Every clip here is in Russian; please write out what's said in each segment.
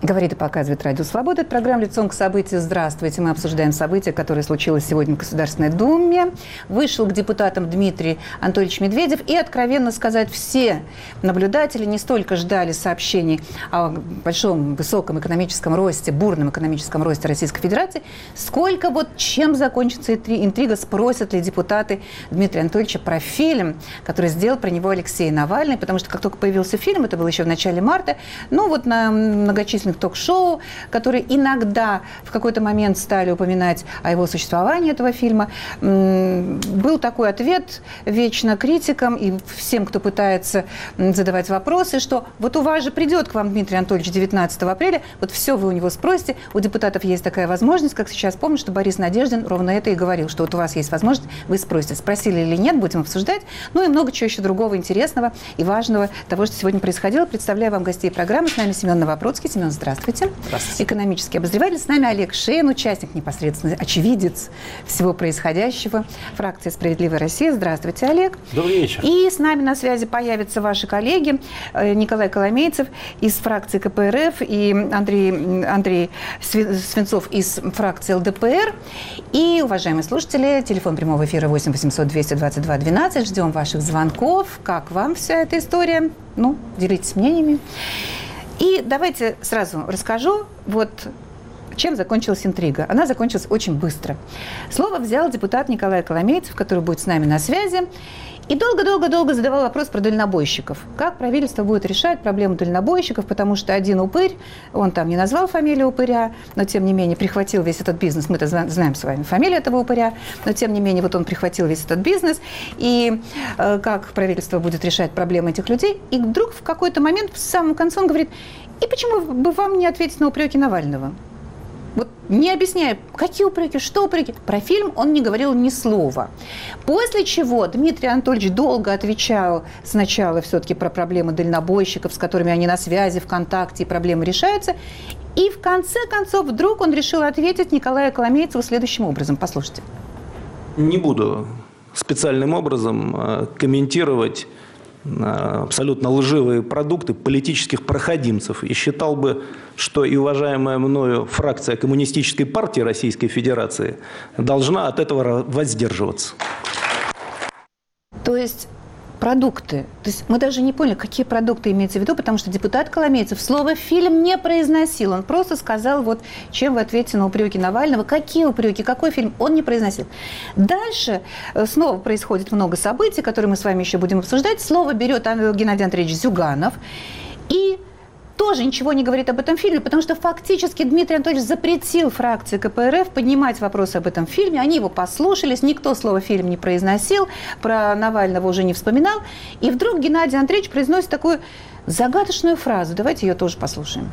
Говорит и показывает Радио Свобода. Это программа «Лицом к событию». Здравствуйте. Мы обсуждаем события, которое случилось сегодня в Государственной Думе. Вышел к депутатам Дмитрий Анатольевич Медведев. И, откровенно сказать, все наблюдатели не столько ждали сообщений о большом, высоком экономическом росте, бурном экономическом росте Российской Федерации, сколько вот чем закончится интрига, спросят ли депутаты Дмитрия Анатольевича про фильм, который сделал про него Алексей Навальный. Потому что как только появился фильм, это было еще в начале марта, ну вот на многочисленных ток-шоу, которые иногда в какой-то момент стали упоминать о его существовании, этого фильма. Был такой ответ вечно критикам и всем, кто пытается задавать вопросы, что вот у вас же придет к вам Дмитрий Анатольевич 19 апреля, вот все вы у него спросите. У депутатов есть такая возможность, как сейчас помню, что Борис Надеждин ровно это и говорил, что вот у вас есть возможность, вы спросите, спросили или нет, будем обсуждать. Ну и много чего еще другого интересного и важного того, что сегодня происходило. Представляю вам гостей программы. С нами Семен Новопроцкий. Семен, здравствуйте. Здравствуйте. Экономический обозреватель. С нами Олег Шейн, участник непосредственно, очевидец всего происходящего. Фракция «Справедливая Россия». Здравствуйте, Олег. Добрый вечер. И с нами на связи появятся ваши коллеги Николай Коломейцев из фракции КПРФ и Андрей Свинцов из фракции ЛДПР. И, уважаемые слушатели, телефон прямого эфира 8 800 222 12. Ждем ваших звонков. Как вам вся эта история? Ну, делитесь мнениями. И давайте сразу расскажу, вот чем закончилась интрига. Она закончилась очень быстро. Слово взял депутат Николай Коломейцев, который будет с нами на связи, и долго-долго-долго задавал вопрос про дальнобойщиков. Как правительство будет решать проблему дальнобойщиков, потому что один упырь, он там не назвал фамилию упыря, но тем не менее прихватил весь этот бизнес. Мы-то знаем с вами фамилию этого упыря, но тем не менее вот он прихватил весь этот бизнес. И как правительство будет решать проблемы этих людей. И вдруг в какой-то момент, в самом конце, он говорит: и почему бы вам не ответить на упреки Навального? Вот не объясняя, какие упреки, что упреки. Про фильм он не говорил ни слова. После чего Дмитрий Анатольевич долго отвечал сначала все-таки про проблемы дальнобойщиков, с которыми они на связи, ВКонтакте, и проблемы решаются. И в конце концов вдруг он решил ответить Николаю Коломейцеву следующим образом. Послушайте. Не буду специальным образом комментировать абсолютно лживые продукты политических проходимцев. И считал бы, что и уважаемая мною фракция Коммунистической партии Российской Федерации должна от этого воздерживаться. То есть продукты. То есть мы даже не поняли, какие продукты имеется в виду, потому что депутат Коломейцев слово «фильм» не произносил. Он просто сказал, вот чем вы ответите на упреки Навального. Какие упреки, какой фильм, он не произносил. Дальше снова происходит много событий, которые мы с вами еще будем обсуждать. Слово берет Геннадий Андреевич Зюганов и тоже ничего не говорит об этом фильме, потому что фактически Дмитрий Анатольевич запретил фракции КПРФ поднимать вопросы об этом фильме. Они его послушались, никто слово «фильм» не произносил, про Навального уже не вспоминал. И вдруг Геннадий Андреевич произносит такую загадочную фразу. Давайте ее тоже послушаем.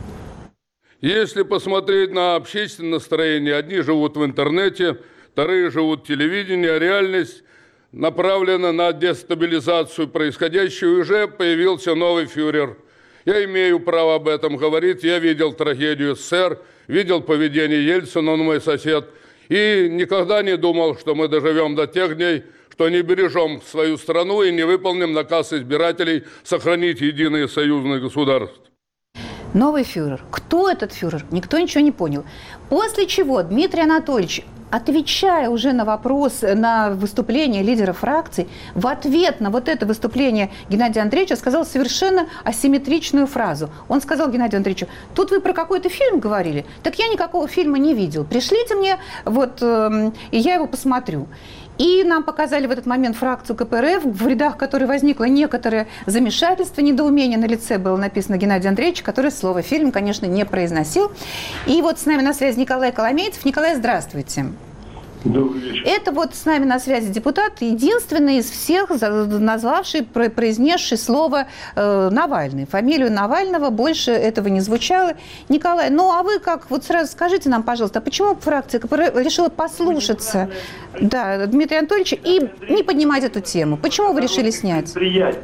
Если посмотреть на общественное настроение, одни живут в интернете, вторые живут в телевидении, а реальность направлена на дестабилизацию происходящего. И уже появился новый фюрер. Я имею право об этом говорить. Я видел трагедию СССР, видел поведение Ельцина, он мой сосед. И никогда не думал, что мы доживем до тех дней, что не бережем свою страну и не выполним наказ избирателей сохранить единое союзное государство. Новый фюрер. Кто этот фюрер? Никто ничего не понял. После чего Дмитрий Анатольевич, отвечая уже на вопрос, на выступление лидера фракций, в ответ на вот это выступление Геннадия Андреевича сказал совершенно асимметричную фразу. Он сказал Геннадию Андреевичу: тут вы про какой-то фильм говорили? Так я никакого фильма не видел. Пришлите мне, вот, и я его посмотрю. И нам показали в этот момент фракцию КПРФ, в рядах которой возникло некоторое замешательство, недоумение. На лице было написано Геннадий Андреевич, который слово «фильм», конечно, не произносил. И вот с нами на связи Николай Коломейцев. Николай, здравствуйте. Добрый вечер. Это вот с нами на связи депутат, единственный из всех, назвавший, произнесший слово Навальный. Фамилию Навального больше этого не звучало. Николай, ну а вы как, вот сразу скажите нам, пожалуйста, а почему фракция КПРФ решила послушаться Дмитрия Анатольевича и не поднимать эту тему? Почему вы решили снять? Предприятия,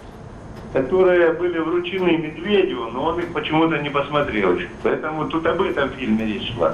которые были вручены Медведеву, но он их почему-то не посмотрел еще. Поэтому тут об этом фильме речь шла.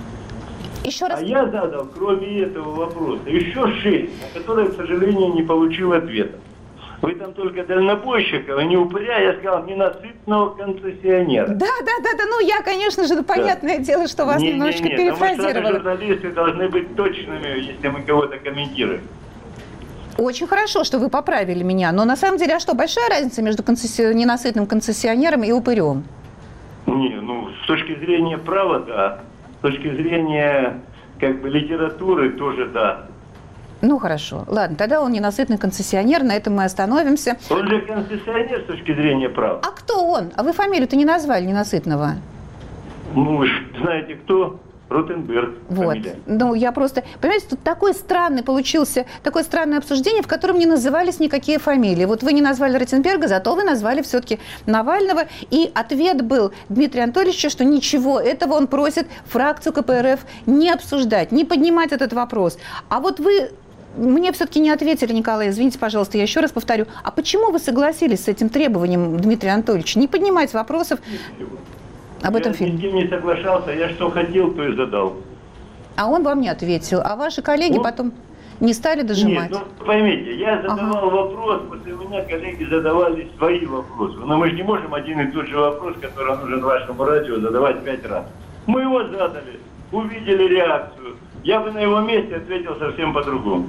Еще раз. А я задал, кроме этого вопроса, еще 6, на которые, к сожалению, не получил ответа. Вы там только дальнобойщиков, а не упыря, я сказал, ненасытного концессионера. Да, ну я, конечно же, понятное дело, что вас немножечко перефразировала. Журналисты должны быть точными, если мы кого-то комментируем. Очень хорошо, что вы поправили меня, но на самом деле, а что, большая разница между ненасытным концессионером и упырем? Не, ну, с точки зрения права, да. С точки зрения, как бы, литературы тоже, да. Ну, хорошо. Ладно, тогда он ненасытный концессионер, на этом мы остановимся. Он же концессионер с точки зрения права. А кто он? А вы фамилию-то не назвали ненасытного? Ну, вы же знаете, кто? Ротенберг. Вот. Фамилия. Ну, я просто... Понимаете, тут такое странное обсуждение, в котором не назывались никакие фамилии. Вот вы не назвали Ротенберга, зато вы назвали все-таки Навального. И ответ был Дмитрия Анатольевича, что ничего, этого он просит фракцию КПРФ не обсуждать, не поднимать этот вопрос. А вот вы... Мне все-таки не ответили, Николай, извините, пожалуйста, я еще раз повторю. А почему вы согласились с этим требованием Дмитрия Анатольевича? Не поднимать вопросов об этом фильме. Я ни с кем не соглашался, я что хотел, то и задал. А он вам не ответил. А ваши коллеги потом не стали дожимать? Нет, ну поймите, я задавал вопрос, после меня коллеги задавали свои вопросы. Но мы же не можем один и тот же вопрос, который нужен вашему радио, задавать 5 раз. Мы его задали, увидели реакцию. Я бы на его месте ответил совсем по-другому.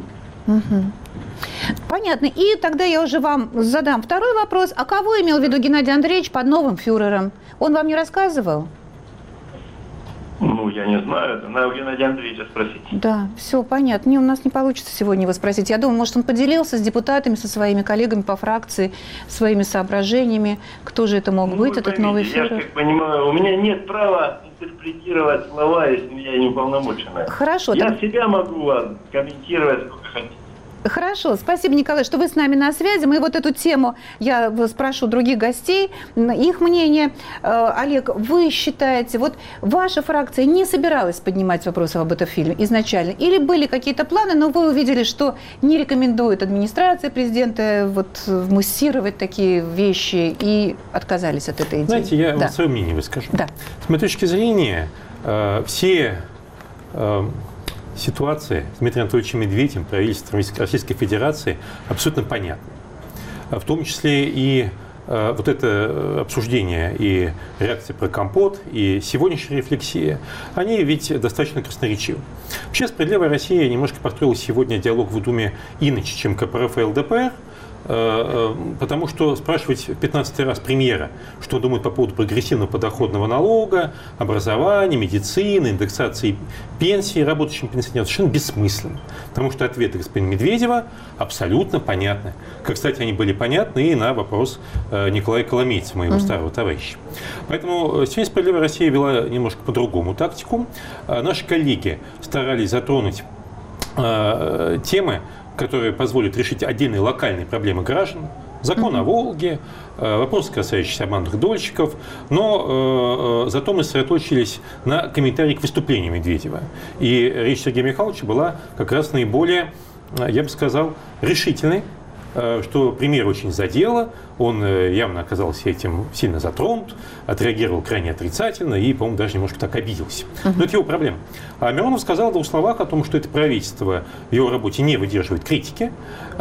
Понятно. И тогда я уже вам задам второй вопрос. А кого имел в виду Геннадий Андреевич под новым фюрером? Он вам не рассказывал? Ну, я не знаю. Это надо у Геннадия Андреевича спросить. Да, все понятно. У нас не получится сегодня его спросить. Я думаю, может, он поделился с депутатами, со своими коллегами по фракции, своими соображениями. Кто же это мог быть, этот новый фюрер? Я как понимаю, у меня нет права интерпретировать слова, если я не уполномоченная. Хорошо. Я себя могу вам комментировать сколько хотите. Хорошо, спасибо, Николай, что вы с нами на связи. Мы вот эту тему, я спрошу других гостей, их мнение. Олег, вы считаете, вот ваша фракция не собиралась поднимать вопросы об этом фильме изначально? Или были какие-то планы, но вы увидели, что не рекомендует администрация президента вот муссировать такие вещи и отказались от этой идеи? Знаете, я вам свое мнение выскажу. Да. С моей точки зрения, все... ситуация с Дмитрием Анатольевичем Медведевым, правительством Российской Федерации, абсолютно понятна. В том числе и вот это обсуждение и реакция про компот, и сегодняшняя рефлексия, они ведь достаточно красноречивы. Вообще, «Справедливая Россия» немножко построила сегодня диалог в Думе иначе, чем КПРФ и ЛДПР, потому что спрашивать в 15-й раз премьера, что он думает по поводу прогрессивного подоходного налога, образования, медицины, индексации пенсии работающим пенсионерам, совершенно бессмысленно. Потому что ответы господина Медведева абсолютно понятны. Как, кстати, они были понятны и на вопрос Николая Коломейца, моего старого товарища. Поэтому сегодня «Справедливая Россия» вела немножко по-другому тактику. Наши коллеги старались затронуть темы, которые позволят решить отдельные локальные проблемы граждан, закон о Волге, вопросы, касающиеся обманутых дольщиков, но зато мы сосредоточились на комментарии к выступлению Медведева. И речь Сергея Михайловича была как раз наиболее, я бы сказал, решительной, что премьер очень задело, он явно оказался этим сильно затронут, отреагировал крайне отрицательно и, по-моему, даже немножко так обиделся. Но это его проблема. А Миронов сказал в двух словах о том, что это правительство в его работе не выдерживает критики,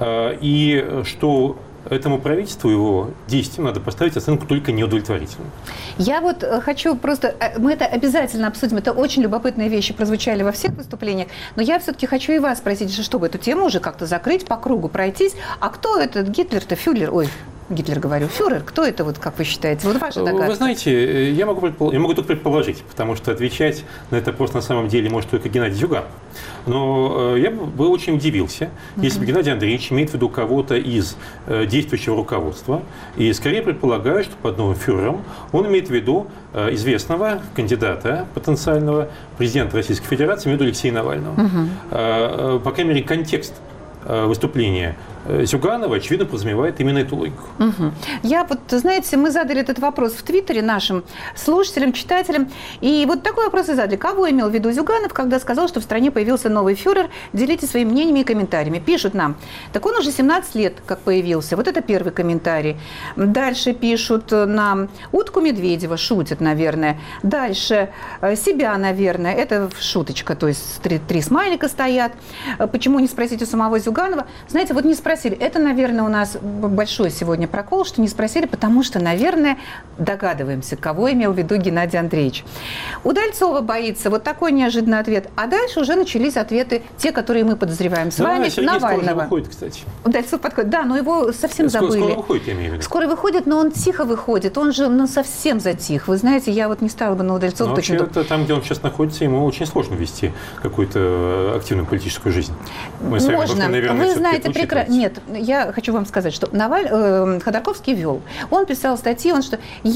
и что этому правительству, его действиям надо поставить оценку только неудовлетворительную. Я вот хочу просто... Мы это обязательно обсудим. Это очень любопытные вещи прозвучали во всех выступлениях. Но я все-таки хочу и вас спросить, чтобы эту тему уже как-то закрыть, по кругу пройтись. А кто этот Гитлер-то, фюрер? Ой, Гитлер, говорю, фюрер. Кто это, вот, как вы считаете? Вот ваша догадка. Вы знаете, я могу только предположить, потому что отвечать на это просто на самом деле может только Геннадий Зюганов. Но я бы очень удивился, если бы Геннадий Андреевич имеет в виду кого-то из действующего руководства. И скорее предполагаю, что под новым фюрером он имеет в виду известного кандидата потенциального президента Российской Федерации, имею в виду Алексея Навального. По крайней мере, контекст выступления Зюганова, очевидно, подразумевает именно эту логику. Я вот, знаете, мы задали этот вопрос в Твиттере нашим слушателям, читателям. И вот такой вопрос и задали. Кого имел в виду Зюганов, когда сказал, что в стране появился новый фюрер? Делитесь своими мнениями и комментариями. Пишут нам. Так он уже 17 лет как появился. Вот это первый комментарий. Дальше пишут нам. Утку Медведева шутят, наверное. Дальше себя, наверное. Это шуточка. То есть три смайлика стоят. Почему не спросить у самого Зюганова? Зюганова. Знаете, вот не спросили. Это, наверное, у нас большой сегодня прокол, что не спросили, потому что, наверное, догадываемся, кого имел в виду Геннадий Андреевич. Удальцова боится. Вот такой неожиданный ответ. А дальше уже начались ответы, те, которые мы подозреваем с вами. Навального. Выходит, кстати. Удальцов подходит. Да, но его совсем забыли. Скоро выходит, я имею в виду. Скоро выходит, но он тихо выходит. Он же совсем затих. Вы знаете, я вот не стала бы на Удальцова точно. Вообще, там, где он сейчас находится, ему очень сложно вести какую-то активную политическую жизнь. Можно. Вы знаете прекрасно. Нет, я хочу вам сказать, что Ходорковский вел. Он писал статьи, что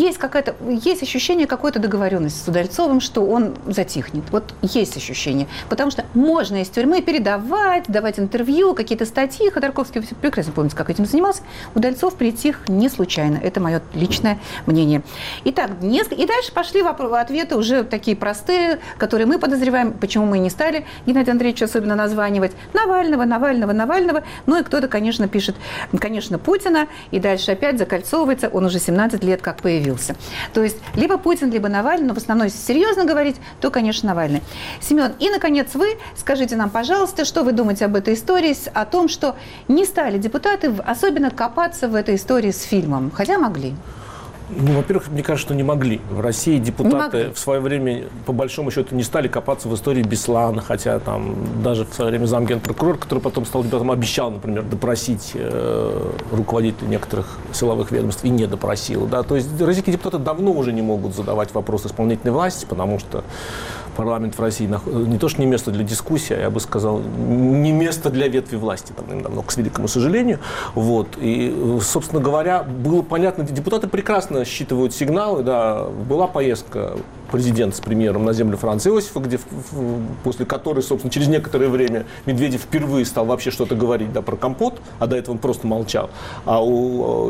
есть ощущение какой-то договоренности с Удальцовым, что он затихнет. Вот есть ощущение. Потому что можно из тюрьмы давать интервью, какие-то статьи. Ходорковский, вы прекрасно помните, как этим занимался. Удальцов притих не случайно. Это мое личное мнение. Итак, и дальше пошли ответы уже такие простые, которые мы подозреваем, почему мы не стали Геннадия Андреевича особенно названивать. Навального. Ну и кто-то, конечно, пишет, конечно, Путина, и дальше опять закольцовывается, он уже 17 лет как появился. То есть либо Путин, либо Навальный, но в основном, если серьезно говорить, то, конечно, Навальный. Семен, и, наконец, вы скажите нам, пожалуйста, что вы думаете об этой истории, о том, что не стали депутаты особенно копаться в этой истории с фильмом, хотя могли. Ну, во-первых, мне кажется, что не могли. В России депутаты в свое время, по большому счету, не стали копаться в истории Беслана, хотя там даже в свое время замгенпрокурор, который потом стал депутатом, обещал, например, допросить руководителей некоторых силовых ведомств и не допросил. Да? То есть российские депутаты давно уже не могут задавать вопросы исполнительной власти, потому что парламент в России не то что не место для дискуссии, а я бы сказал, не место для ветви власти, давно, к великому сожалению. Вот. И, собственно говоря, было понятно, депутаты прекрасно считывают сигналы. Да. Была поездка президента с премьером на землю Франца Иосифа, после которой, собственно, через некоторое время Медведев впервые стал вообще что-то говорить про компот, а до этого он просто молчал. А у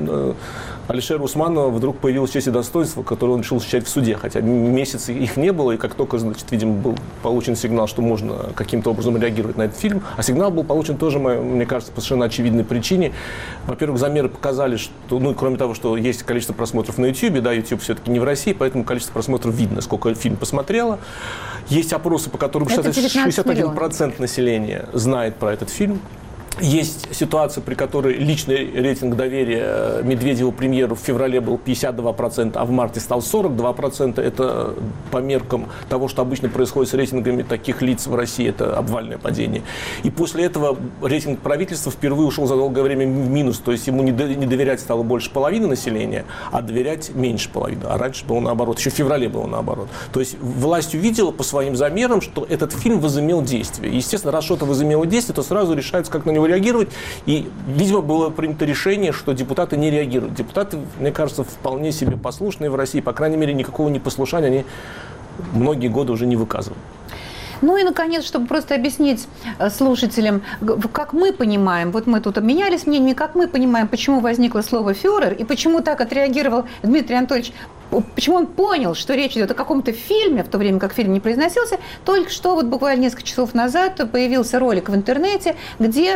Алишера Усманова вдруг появилась честь и достоинство, которое он решил защищать в суде, хотя месяц их не было, и как только, видимо, был получен сигнал, что можно каким-то образом реагировать на этот фильм, а сигнал был получен тоже, мне кажется, по совершенно очевидной причине. Во-первых, замеры показали, что, кроме того, что есть количество просмотров на YouTube, да, YouTube все-таки не в России, поэтому количество просмотров видно, сколько фильм посмотрело. Есть опросы, по которым 61% населения знает про этот фильм. Есть ситуация, при которой личный рейтинг доверия Медведеву премьеру в феврале был 52%, а в марте стал 42%. Это по меркам того, что обычно происходит с рейтингами таких лиц в России, это обвальное падение. И после этого рейтинг правительства впервые ушел за долгое время в минус. То есть ему не доверять стало больше половины населения, а доверять меньше половины. А раньше было наоборот. Еще в феврале было наоборот. То есть власть увидела по своим замерам, что этот фильм возымел действие. Естественно, раз что-то возымело действие, то сразу решается, как на него реагировать. И, видимо, было принято решение, что депутаты не реагируют. Депутаты, мне кажется, вполне себе послушные в России. По крайней мере, никакого непослушания они многие годы уже не выказывают. Ну и, наконец, чтобы просто объяснить слушателям, как мы понимаем, вот мы тут обменялись мнениями, как мы понимаем, почему возникло слово «фюрер» и почему так отреагировал Дмитрий Анатольевич, почему он понял, что речь идет о каком-то фильме, в то время как фильм не произносился. Только что вот буквально несколько часов назад появился ролик в интернете, где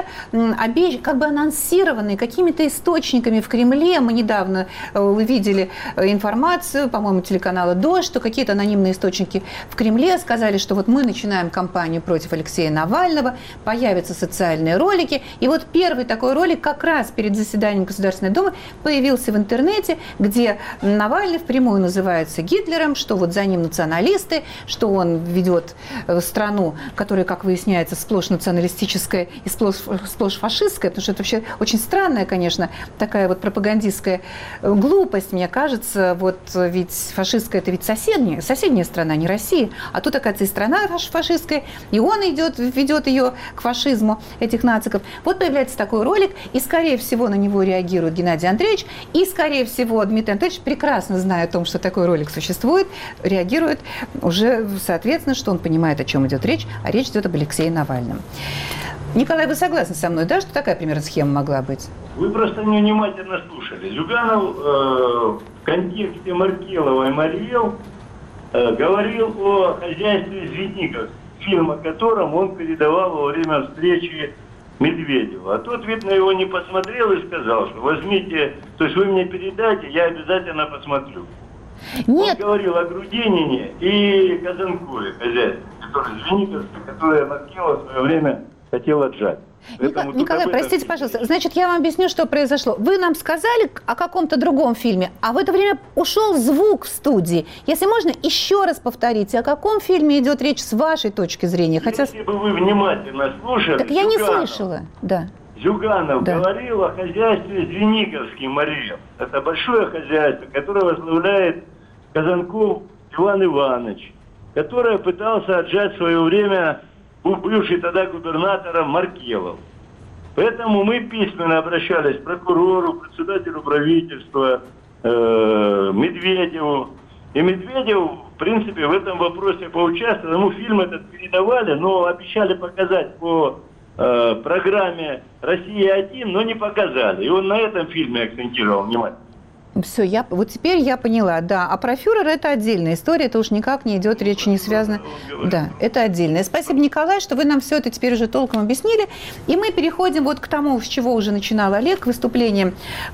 как бы анонсированный какими-то источниками в Кремле, мы недавно увидели информацию, по-моему, телеканала «Дождь», что какие-то анонимные источники в Кремле сказали, что вот мы начинаем кампанию против Алексея Навального, появятся социальные ролики. И вот первый такой ролик как раз перед заседанием Государственной Думы появился в интернете, где Навальный впрямую называется Гитлером, что вот за ним националисты, что он ведет страну, которая, как выясняется, сплошь националистическая и сплошь фашистская, потому что это вообще очень странная, конечно, такая вот пропагандистская глупость, мне кажется. Вот ведь фашистская – это ведь соседняя страна, не Россия, а тут, оказывается, и страна фашистская, и он ведет ее к фашизму, этих нациков. Вот появляется такой ролик, и, скорее всего, на него реагирует Геннадий Андреевич, и, скорее всего, Дмитрий Анатольевич, прекрасно зная о том, что такой ролик существует, реагирует уже, соответственно, что он понимает, о чем идет речь, а речь идет об Алексее Навальном. Николай, вы согласны со мной, да, что такая примерно схема могла быть? Вы просто невнимательно слушали. Зюганов в контексте Маркелова и Марьел говорил о хозяйстве известников, фильм о котором он передавал во время встречи Медведева. А тот, видно, его не посмотрел и сказал, что возьмите, то есть вы мне передайте, я обязательно посмотрю. Нет. Он говорил о Грудинине и Казанкове, хозяйстве, который Звениговский, который Маркелов в свое время хотел отжать. Николай, простите, пожалуйста. Значит, я вам объясню, что произошло. Вы нам сказали о каком-то другом фильме, а в это время ушел звук в студии. Если можно, еще раз повторите, о каком фильме идет речь с вашей точки зрения? Если бы вы внимательно слушали... Так я не слышала, да. Зюганов говорил о хозяйстве Звениговский Мария. Это большое хозяйство, которое возглавляет Казанков Иван Иванович, который пытался отжать в свое время бывший тогда губернатором Маркелов. Поэтому мы письменно обращались к прокурору, председателю правительства, Медведеву. И Медведев, в принципе, в этом вопросе поучаствовал. Ему фильм этот передавали, но обещали показать по программе «Россия-1», но не показали. И он на этом фильме акцентировал внимание. Все, вот теперь я поняла, да. А про фюрера это отдельная история, это уж никак не идет, речь не связана. Да, это отдельное. Спасибо, Николай, что вы нам все это теперь уже толком объяснили. И мы переходим вот к тому, с чего уже начинал Олег, к выступлениям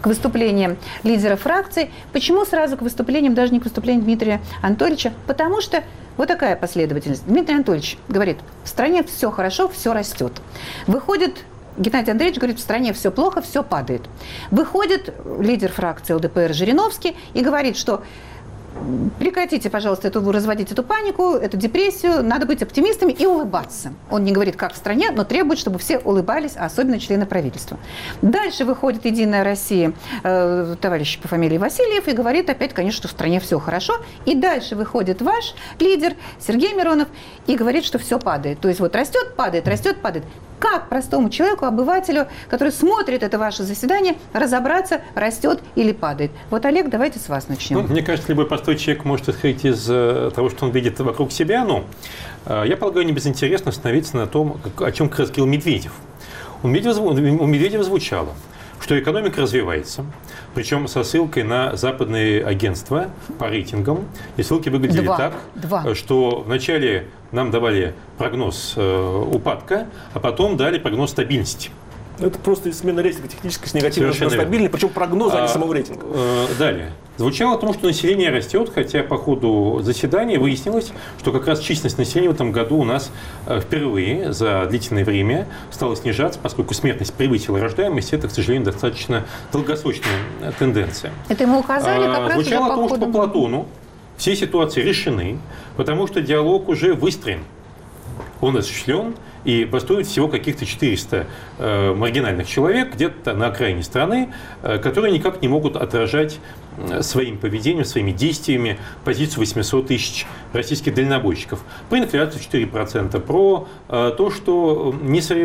лидера фракций. Почему сразу к выступлениям, даже не к выступлениям Дмитрия Анатольевича? Потому что вот такая последовательность. Дмитрий Анатольевич говорит, в стране все хорошо, все растет. Выходит Геннадий Андреевич говорит, в стране все плохо, все падает. Выходит лидер фракции ЛДПР Жириновский и говорит, что прекратите, пожалуйста, разводить эту панику, эту депрессию, надо быть оптимистами и улыбаться. Он не говорит, как в стране, но требует, чтобы все улыбались, а особенно члены правительства. Дальше выходит «Единая Россия», товарищ по фамилии Васильев, и говорит опять, конечно, что в стране все хорошо. И дальше выходит ваш лидер Сергей Миронов и говорит, что все падает. То есть вот растет, падает, растет, падает. Как простому человеку, обывателю, который смотрит это ваше заседание, разобраться, растет или падает? Вот, Олег, давайте с вас начнем. Мне кажется, любой простой человек может исходить из того, что он видит вокруг себя. Но я полагаю, не безинтересно остановиться на том, о чем как раз говорил Медведев. У Медведева звучало, что экономика развивается, причем со ссылкой на западные агентства по рейтингам. И ссылки выглядели так, что вначале нам давали прогноз упадка, а потом дали прогноз стабильности. Это просто смена рейтинга технически с негативного на стабильный, причем прогнозы, а не самого рейтинга. Далее. Звучало о том, что население растет, хотя по ходу заседания выяснилось, что как раз численность населения в этом году у нас впервые за длительное время стала снижаться, поскольку смертность превысила рождаемость. Это, к сожалению, достаточно долгосрочная тенденция. Это ему указали как раз звучало уже о том, что по Платону все ситуации решены, потому что диалог уже выстроен. Он осуществлен, и бастует всего каких-то 400 маргинальных человек где-то на окраине страны, которые никак не могут отражать своим поведением, своими действиями позицию 800 тысяч российских дальнобойщиков. Про инфляцию 4%, про то, что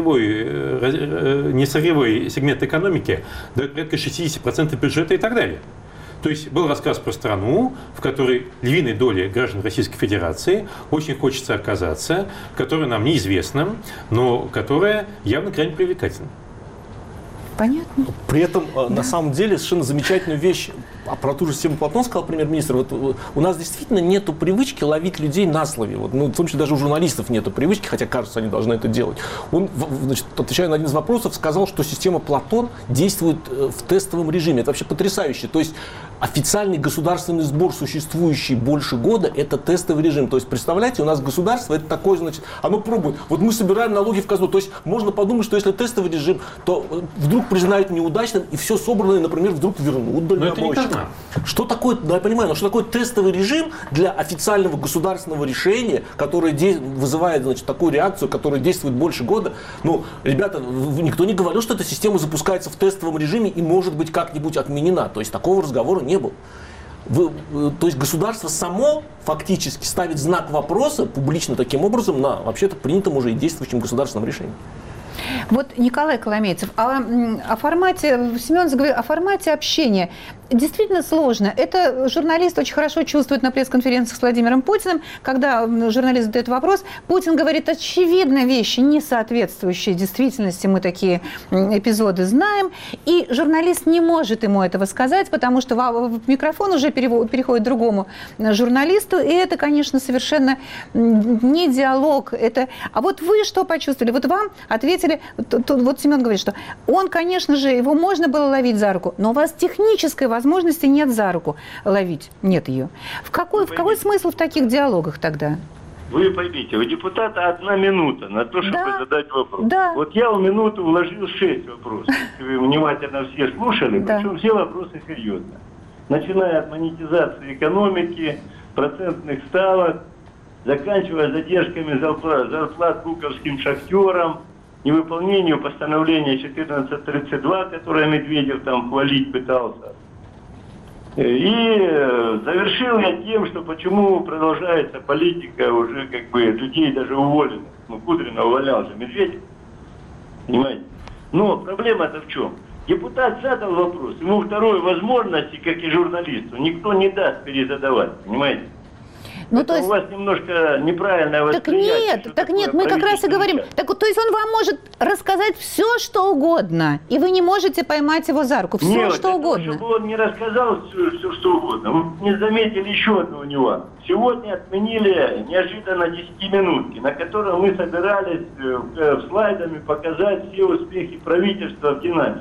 несырьевой сегмент экономики дает порядка 60% бюджета и так далее. То есть был рассказ про страну, в которой львиной доли граждан Российской Федерации очень хочется оказаться, которая нам неизвестна, но которая явно крайне привлекательна. Понятно. При этом, на самом деле, совершенно замечательную вещь про ту же систему Платон сказал премьер-министр. Вот у нас действительно нету привычки ловить людей на слове. Вот, в том числе даже у журналистов нету привычки, хотя, кажется, они должны это делать. Он, значит, отвечая на один из вопросов, сказал, что система Платон действует в тестовом режиме. Это вообще потрясающе. То есть официальный государственный сбор, существующий больше года, это тестовый режим. То есть, представляете, у нас государство, это такое, значит, оно пробует. Вот мы собираем налоги в казну. То есть можно подумать, что если тестовый режим, то вдруг признают неудачным, и все собранное, например, вдруг вернут дальнобойщикам. Что такое, да, я понимаю, но что такое тестовый режим для официального государственного решения, которое вызывает, значит, такую реакцию, которая действует больше года? Ну, ребята, никто не говорил, что эта система запускается в тестовом режиме и может быть как-нибудь отменена. То есть такого разговора не было. То есть государство само фактически ставит знак вопроса публично таким образом на вообще-то принятом уже и действующем государственном решении. Вот Николай Коломейцев, о формате, Семен заговорил о формате общения. Действительно сложно. Это журналист очень хорошо чувствует на пресс-конференциях с Владимиром Путиным, когда журналист задает вопрос, Путин говорит очевидно вещи, не соответствующие действительности, мы такие эпизоды знаем, и журналист не может ему этого сказать, потому что микрофон уже переходит другому журналисту, и это, конечно, совершенно не диалог. А вот вы что почувствовали? Вот вам ответили, вот Семен говорит, что он, конечно же, его можно было ловить за руку, но у вас технической возможности нет за руку ловить, нет ее. В какой смысл в таких диалогах тогда? Вы поймите, у депутата 1 минута на то, чтобы задать вопрос. Да. Вот я в минуту вложил 6 вопросов. Если вы внимательно все слушали, причем все вопросы серьезные. Начиная от монетизации экономики, процентных ставок, заканчивая задержками зарплат буковским шахтерам, невыполнению постановления 1432, которое Медведев там хвалить пытался. И завершил я тем, что почему продолжается политика уже как бы людей даже уволенных. Ну, Кудрина увольнял же Медведев. Понимаете? Но проблема-то в чем? Депутат задал вопрос, ему второй возможности, как и журналисту, никто не даст перезадавать. Понимаете? Ну, то есть... У вас немножко неправильное восприятие. Так нет, мы как раз и говорим. Так, то есть он вам может рассказать все, что угодно, и вы не можете поймать его за руку. Все, нет, что угодно. Чтобы он не рассказал все, что угодно. Вы не заметили еще одного нюанса. Сегодня отменили неожиданно 10-минутки, на котором мы собирались слайдами показать все успехи правительства в динамике.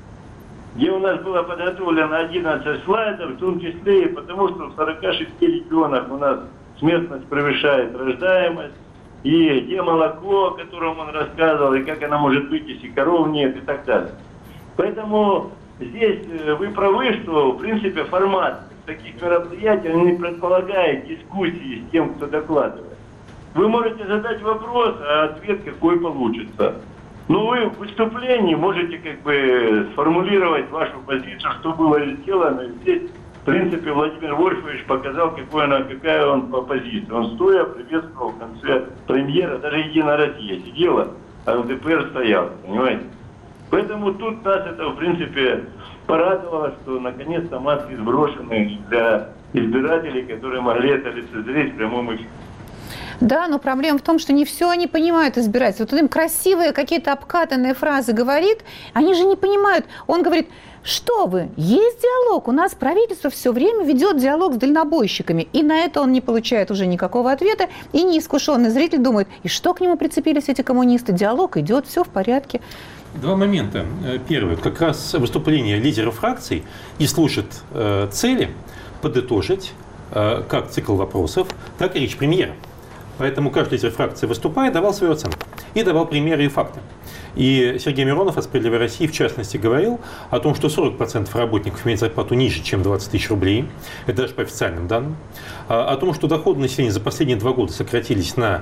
Где у нас было подготовлено 11 слайдов, в том числе и потому, что в 46 регионах у нас смертность превышает рождаемость, и где молоко, о котором он рассказывал, и как она может быть, если коров нет, и так далее. Поэтому здесь вы правы, что, в принципе, формат таких мероприятий не предполагает дискуссии с тем, кто докладывает. Вы можете задать вопрос, а ответ какой получится. Ну, вы в выступлении можете как бы сформулировать вашу позицию, что было сделано. Здесь, в принципе, Владимир Вольфович показал, какая он по позиции. Он стоя приветствовал в конце премьера, даже Единая Россия сидела, а ЛДПР стоял, понимаете? Поэтому тут нас это, в принципе, порадовало, что наконец-то маски сброшены для избирателей, которые могли это лицезреть в прямом эфире. Да, но проблема в том, что не все они понимают избирать. Вот он им красивые какие-то обкатанные фразы говорит, они же не понимают. Он говорит, что вы, есть диалог, у нас правительство все время ведет диалог с дальнобойщиками. И на это он не получает уже никакого ответа, и неискушенный зритель думает, и что к нему прицепились эти коммунисты? Диалог идет, все в порядке. Два момента. Первый, как раз выступление лидеров фракций и служит цели подытожить как цикл вопросов, так и речь премьера. Поэтому каждый из фракций, выступая, давал свою оценку и давал примеры и факты. И Сергей Миронов от «Справедливой России» в частности говорил о том, что 40% работников имеют зарплату ниже, чем 20 тысяч рублей. Это даже по официальным данным. О том, что доходы населения за последние 2 года сократились на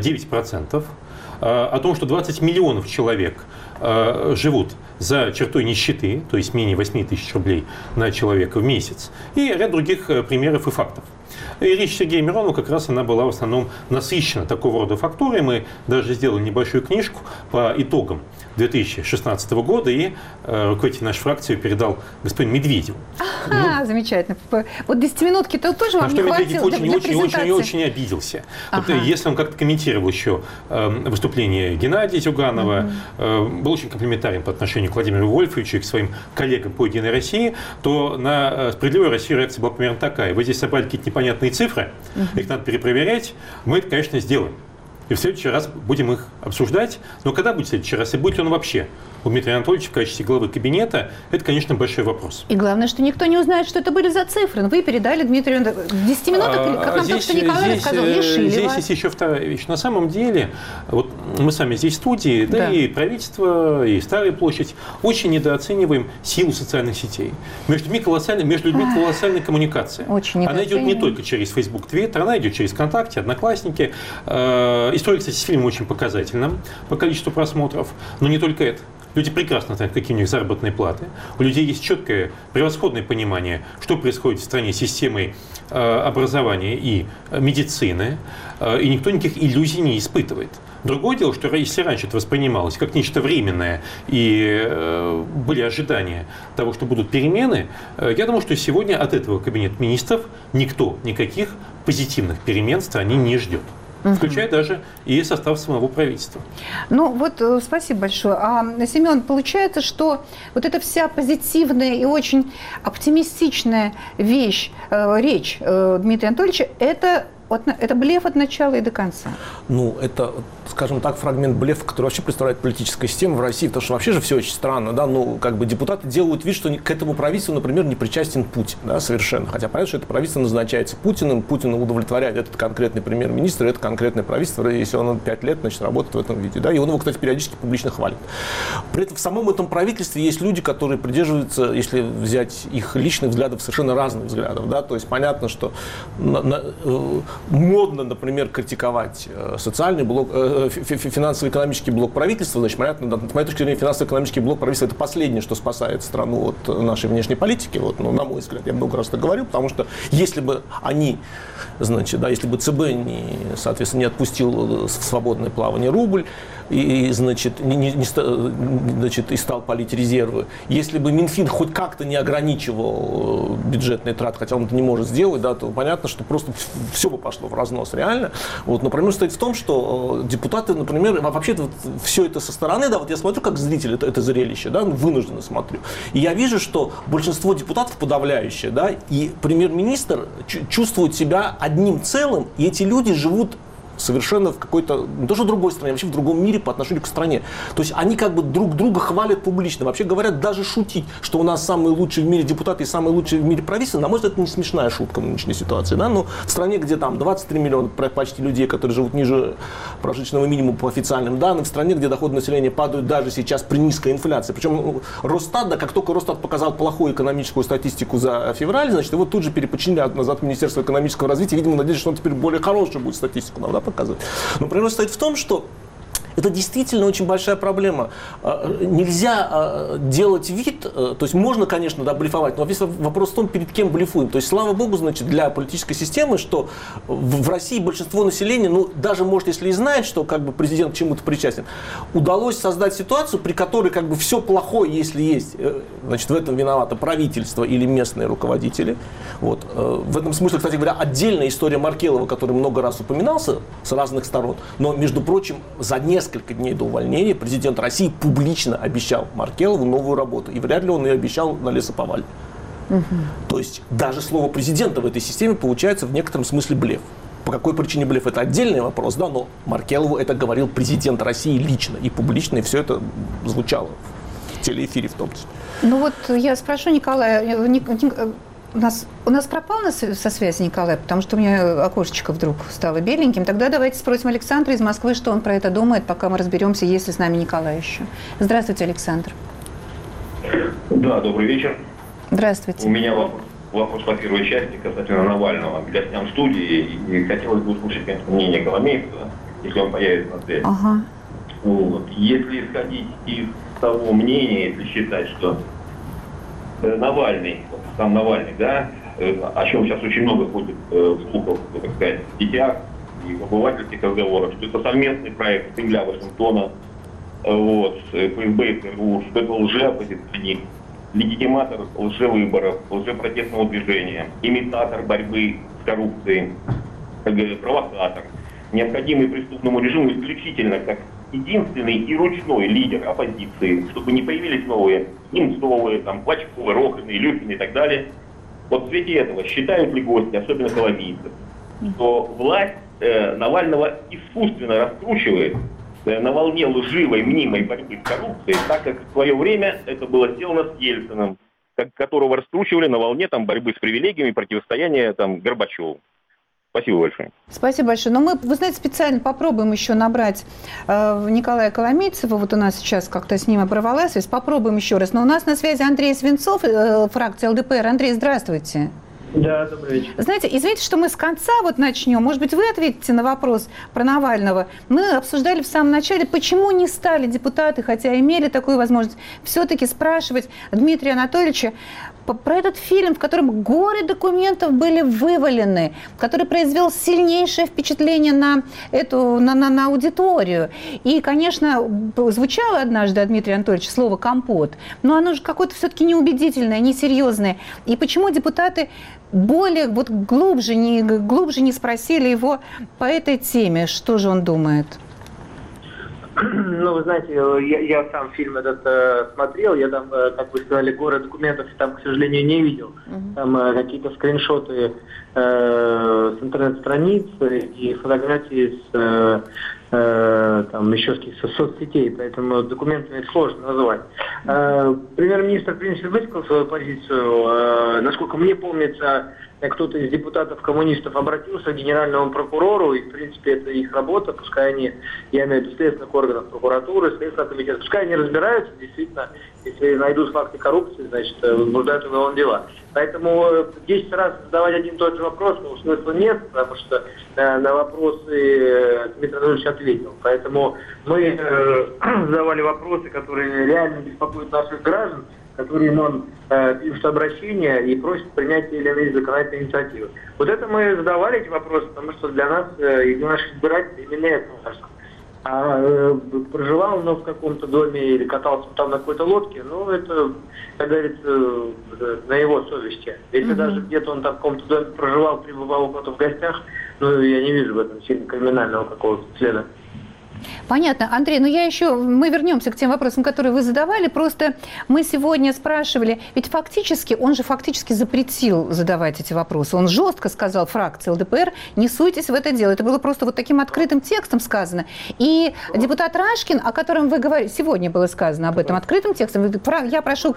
9%. О том, что 20 миллионов человек живут за чертой нищеты, то есть менее 8 тысяч рублей на человека в месяц. И ряд других примеров и фактов. И речь Сергея Миронова как раз она была в основном насыщена такого рода фактурой. Мы даже сделали небольшую книжку по итогам 2016 года, и руководитель нашей фракции передал господин Медведеву. Замечательно. Вот 10-минутки-то тоже вам не хватило для презентации. Очень обиделся. Вот, если он как-то комментировал еще выступление Геннадия Зюганова, был очень комплиментарен по отношению к Владимиру Вольфовичу и к своим коллегам по «Единой России», то на «Справедливой России» реакция была примерно такая. Вы здесь собрали какие-то непонятные цифры, их надо перепроверять, мы это, конечно, сделаем. И в следующий раз будем их обсуждать. Но когда будет в следующий раз? И будет ли он вообще у Дмитрия Анатольевича в качестве главы кабинета? Это, конечно, большой вопрос. И главное, что никто не узнает, что это были за цифры. Вы передали Дмитрию 10 минуток, или, как нам только что Николай рассказал, лишили здесь вас. есть еще вторая вещь. На самом деле, вот мы сами здесь в студии, да и правительство, и Старая площадь, очень недооцениваем силу социальных сетей. Между людьми колоссальная коммуникация. Она идет не только через Facebook, Twitter, она идет через ВКонтакте, Одноклассники. История, кстати, с фильмом очень показательна по количеству просмотров, но не только это. Люди прекрасно знают, какие у них заработные платы. У людей есть четкое, превосходное понимание, что происходит в стране с системой образования и медицины, и никто никаких иллюзий не испытывает. Другое дело, что если раньше это воспринималось как нечто временное и были ожидания того, что будут перемены, я думаю, что сегодня от этого Кабинет министров никто никаких позитивных перемен в стране не ждет. Включая даже и состав самого правительства. Ну вот, спасибо большое. А, Семен, получается, что вот эта вся позитивная и очень оптимистичная речь Дмитрия Анатольевича, это это блеф от начала и до конца. Ну, это, скажем так, фрагмент блефа, который вообще представляет политическая система в России, потому что вообще же все очень странно, да, ну, как бы депутаты делают вид, что к этому правительству, например, не причастен Путин, да, совершенно, хотя понятно, что это правительство назначается Путиным, Путина удовлетворяет этот конкретный премьер-министр, это конкретное правительство, если он 5 лет, значит, работает в этом виде, да, и он его, кстати, периодически публично хвалит. При этом в самом этом правительстве есть люди, которые придерживаются, если взять их личных взглядов, совершенно разных взглядов, да, то есть понятно, что модно, например, критиковать социальный блок, финансово-экономический блок правительства, значит, понятно, с моей точки зрения, финансово-экономический блок правительства – это последнее, что спасает страну от нашей внешней политики, вот, ну, на мой взгляд, я много раз это говорю, потому что если бы они, значит, да, если бы ЦБ соответственно, не отпустил в свободное плавание рубль значит, и стал палить резервы, если бы Минфин хоть как-то не ограничивал бюджетные траты, хотя он это не может сделать, да, то понятно, что просто все бы пошло в разнос реально. Вот, но проблема стоит в том, что депутаты, например, вообще-то вот все это со стороны, да, вот я смотрю как зритель это зрелище, да, вынужденно смотрю, и я вижу, что большинство депутатов подавляющее, да, и премьер-министр чувствует себя одним целым, и эти люди живут совершенно в какой-то, не то что другой стране, а вообще в другом мире по отношению к стране. То есть они как бы друг друга хвалят публично. Вообще говорят, даже шутить, что у нас самые лучшие в мире депутаты и самые лучшие в мире правительства, на мой взгляд, это не смешная шутка в нынешней ситуации. Да? Но в стране, где там 23 миллиона почти людей, которые живут ниже прожиточного минимума по официальным данным, в стране, где доходы населения падают даже сейчас при низкой инфляции. Причем Росстат, да, как только Росстат показал плохую экономическую статистику за февраль, значит, его тут же переподчинили назад в Министерство экономического развития. Видимо, надеюсь, что он теперь более хорошую будет статистику нам, да, показывать. Но проблема стоит в том, что это действительно очень большая проблема. Нельзя делать вид, то есть можно, конечно, да, блефовать, но весь вопрос в том, перед кем блефуем. То есть, слава богу, значит, для политической системы, что в России большинство населения, ну, даже, может, если и знает, что как бы президент к чему-то причастен, удалось создать ситуацию, при которой как бы все плохое, если есть, значит, в этом виновато правительство или местные руководители. Вот. В этом смысле, кстати говоря, отдельная история Маркелова, который много раз упоминался с разных сторон, но, между прочим, за несколько дней до увольнения президент России публично обещал Маркелову новую работу. И вряд ли он ее обещал на лесоповале. То есть даже слово президента в этой системе получается в некотором смысле блеф. По какой причине блеф, это отдельный вопрос, да, но Маркелову это говорил президент России лично и публично, и все это звучало в телеэфире в том числе. Ну вот я спрошу Николая, у нас пропал со связи Николай, потому что у меня окошечко вдруг стало беленьким. Тогда давайте спросим Александра из Москвы, что он про это думает, пока мы разберемся, есть ли с нами Николай еще. Здравствуйте, Александр. Да, добрый вечер. Здравствуйте. У меня вопрос по первой части касательно Навального. Для гостям студии, и хотелось бы услышать, конечно, мнение Коломейцева, если он появится на связи. Ага. Вот. Если исходить из того мнения, если считать, что Навальный, сам Навальный, да, о чем сейчас очень много ходит слухов, так сказать, в сетях и в обывательских разговорах, что это совместный проект Кремля, Вашингтона, вот, ФСБ и ЦРУ, что это лжеоппозиционер, легитиматор лжевыборов, лжепротестного движения, имитатор борьбы с коррупцией, провокатор, необходимый преступному режиму исключительно как единственный и ручной лидер оппозиции, чтобы не появились новые Немцовы, там, Клочковы, Рохлины, Илюхины и так далее. Вот в свете этого считают ли гости, особенно коломийцев, что власть Навального искусственно раскручивает на волне лживой, мнимой борьбы с коррупцией, так как в свое время это было сделано с Ельциным, которого раскручивали на волне там, борьбы с привилегиями, противостояния там, Горбачеву. Спасибо большое. Спасибо большое. Но мы, вы знаете, специально попробуем еще набрать Николая Коломейцева. Вот у нас сейчас как-то с ним оборвалась связь. Попробуем еще раз. Но у нас на связи Андрей Свинцов, фракция ЛДПР. Андрей, здравствуйте. Да, добрый вечер. Знаете, извините, что мы с конца вот начнем. Может быть, вы ответите на вопрос про Навального. Мы обсуждали в самом начале, почему не стали депутаты, хотя имели такую возможность, все-таки спрашивать Дмитрия Анатольевича про этот фильм, в котором горы документов были вывалены, который произвел сильнейшее впечатление на аудиторию. И, конечно, звучало однажды от Дмитрия Анатольевича слово «компот», но оно же какое-то все-таки неубедительное, несерьезное. И почему депутаты более глубже не спросили его по этой теме, что же он думает? Ну, вы знаете, я сам фильм этот смотрел, я там, как вы сказали, горы документов там, к сожалению, не видел. Там какие-то скриншоты с интернет-страниц и фотографии с там еще с каких-то соцсетей, поэтому документами сложно называть. Премьер-министр, в принципе, высказал свою позицию. Насколько мне помнится, кто-то из депутатов-коммунистов обратился к генеральному прокурору, и, в принципе, это их работа, пускай они, я имею в виду следственных органов прокуратуры, следственного комитета, пускай они разбираются, действительно, если найдут факты коррупции, значит, возбуждают уголовные дела. Поэтому 10 раз задавать один и тот же вопрос, ну, смысла нет, потому что на вопросы Дмитрий Анатольевич ответил. Поэтому мы задавали вопросы, которые реально беспокоят наших граждан, которым он пишет обращение и просит принять те или иные законодательные инициативы. Вот это мы задавали эти вопросы, потому что для нас и для наших избирателей именно это важно. А проживал он в каком-то доме или катался там на какой-то лодке, ну, это, как говорится, на его совести. Если даже где-то он там в каком-то доме проживал, пребывал у кого-то в гостях, ну, я не вижу в этом сильно криминального какого-то следа. Понятно. Андрей, мы вернемся к тем вопросам, которые вы задавали. Просто мы сегодня спрашивали, ведь он же фактически запретил задавать эти вопросы. Он жестко сказал фракции ЛДПР, не суйтесь в это дело. Это было просто вот таким открытым текстом сказано. И депутат Рашкин, о котором вы говорите, сегодня было сказано об этом открытым текстом, я прошу...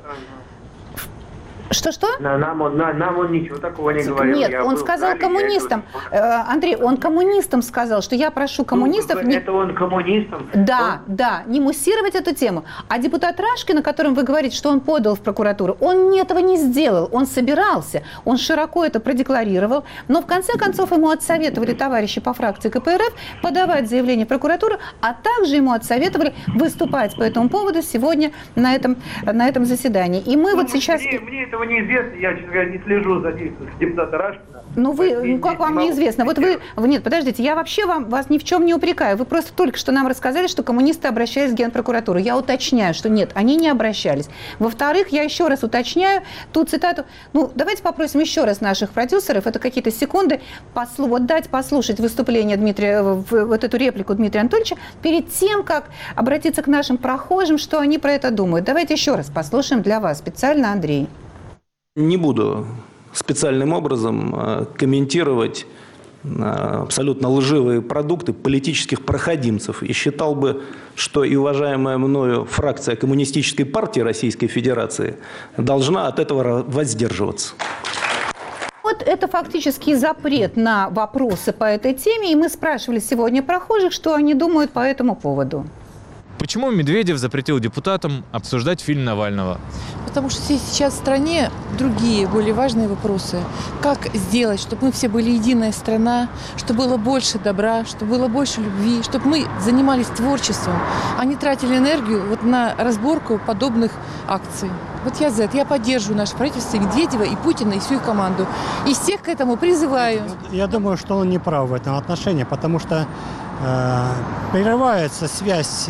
Что-что? Нам он ничего такого не говорил. Нет, он сказал коммунистам. Андрей, он коммунистам сказал, что я прошу коммунистов... Это он коммунистам? Да, не муссировать эту тему. А депутат Рашкин, о котором вы говорите, что он подал в прокуратуру, он этого не сделал. Он собирался, он широко это продекларировал, но в конце концов ему отсоветовали товарищи по фракции КПРФ подавать заявление в прокуратуру, а также ему отсоветовали выступать по этому поводу сегодня на этом заседании. И мы вот сейчас... Мне этого неизвестно, я, честно говоря, не слежу за действиями депутата Рашкина. Как вам неизвестно? Вот нет, подождите, я вообще вас ни в чем не упрекаю. Вы просто только что нам рассказали, что коммунисты обращались в Генпрокуратуру. Я уточняю, что нет, они не обращались. Во-вторых, я еще раз уточняю ту цитату. Давайте попросим еще раз наших продюсеров, это какие-то секунды, дать послушать выступление вот эту реплику Дмитрия Анатольевича перед тем, как обратиться к нашим прохожим, что они про это думают. Давайте еще раз послушаем для вас специально, Андрей. Не буду специальным образом комментировать абсолютно лживые продукты политических проходимцев. И считал бы, что и уважаемая мною фракция Коммунистической партии Российской Федерации должна от этого воздерживаться. Вот это фактически запрет на вопросы по этой теме. И мы спрашивали сегодня прохожих, что они думают по этому поводу. Почему Медведев запретил депутатам обсуждать фильм Навального? Потому что сейчас в стране другие, более важные вопросы. Как сделать, чтобы мы все были единая страна, чтобы было больше добра, чтобы было больше любви, чтобы мы занимались творчеством, а не тратили энергию на разборку подобных акций. Вот я за это. Я поддерживаю наше правительство, Медведева, и Путина, и всю их команду. И всех к этому призываю. Я думаю, что он не прав в этом отношении, потому что прерывается связь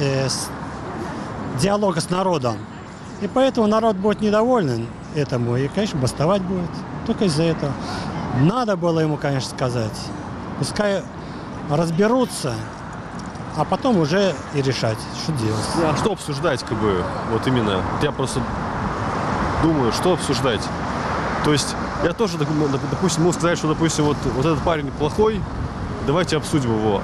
диалога с народом. И поэтому народ будет недоволен этому и, конечно, бастовать будет. Только из-за этого. Надо было ему, конечно, сказать. Пускай разберутся, а потом уже и решать, что делать. А что обсуждать, вот именно? Я просто думаю, что обсуждать. То есть я тоже, допустим, могу сказать, что, допустим, вот этот парень плохой, давайте обсудим его.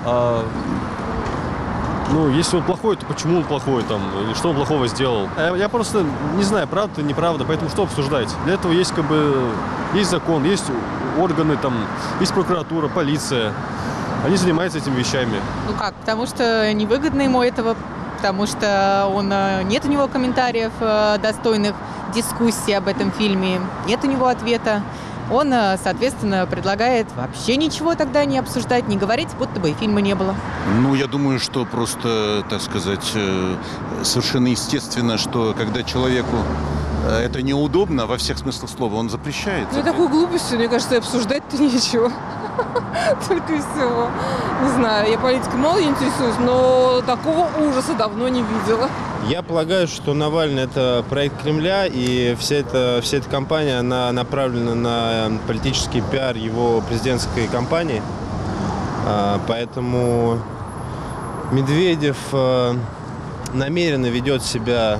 Если он плохой, то почему он плохой или что он плохого сделал? Я просто не знаю, правда, неправда, поэтому что обсуждать? Для этого есть есть закон, есть органы, есть прокуратура, полиция. Они занимаются этими вещами. Потому что невыгодно ему этого, потому что нет у него комментариев достойных дискуссий об этом фильме, нет у него ответа. Он, соответственно, предлагает вообще ничего тогда не обсуждать, не говорить, будто бы и фильма не было. Я думаю, что просто, так сказать, совершенно естественно, что когда человеку это неудобно, во всех смыслах слова, он запрещает. Такую глупость, мне кажется, обсуждать-то нечего. Только и всего. Не знаю, я политикой мало интересуюсь, но такого ужаса давно не видела. Я полагаю, что Навальный – это проект Кремля, и вся эта кампания, она направлена на политический пиар его президентской кампании. Поэтому Медведев намеренно ведет себя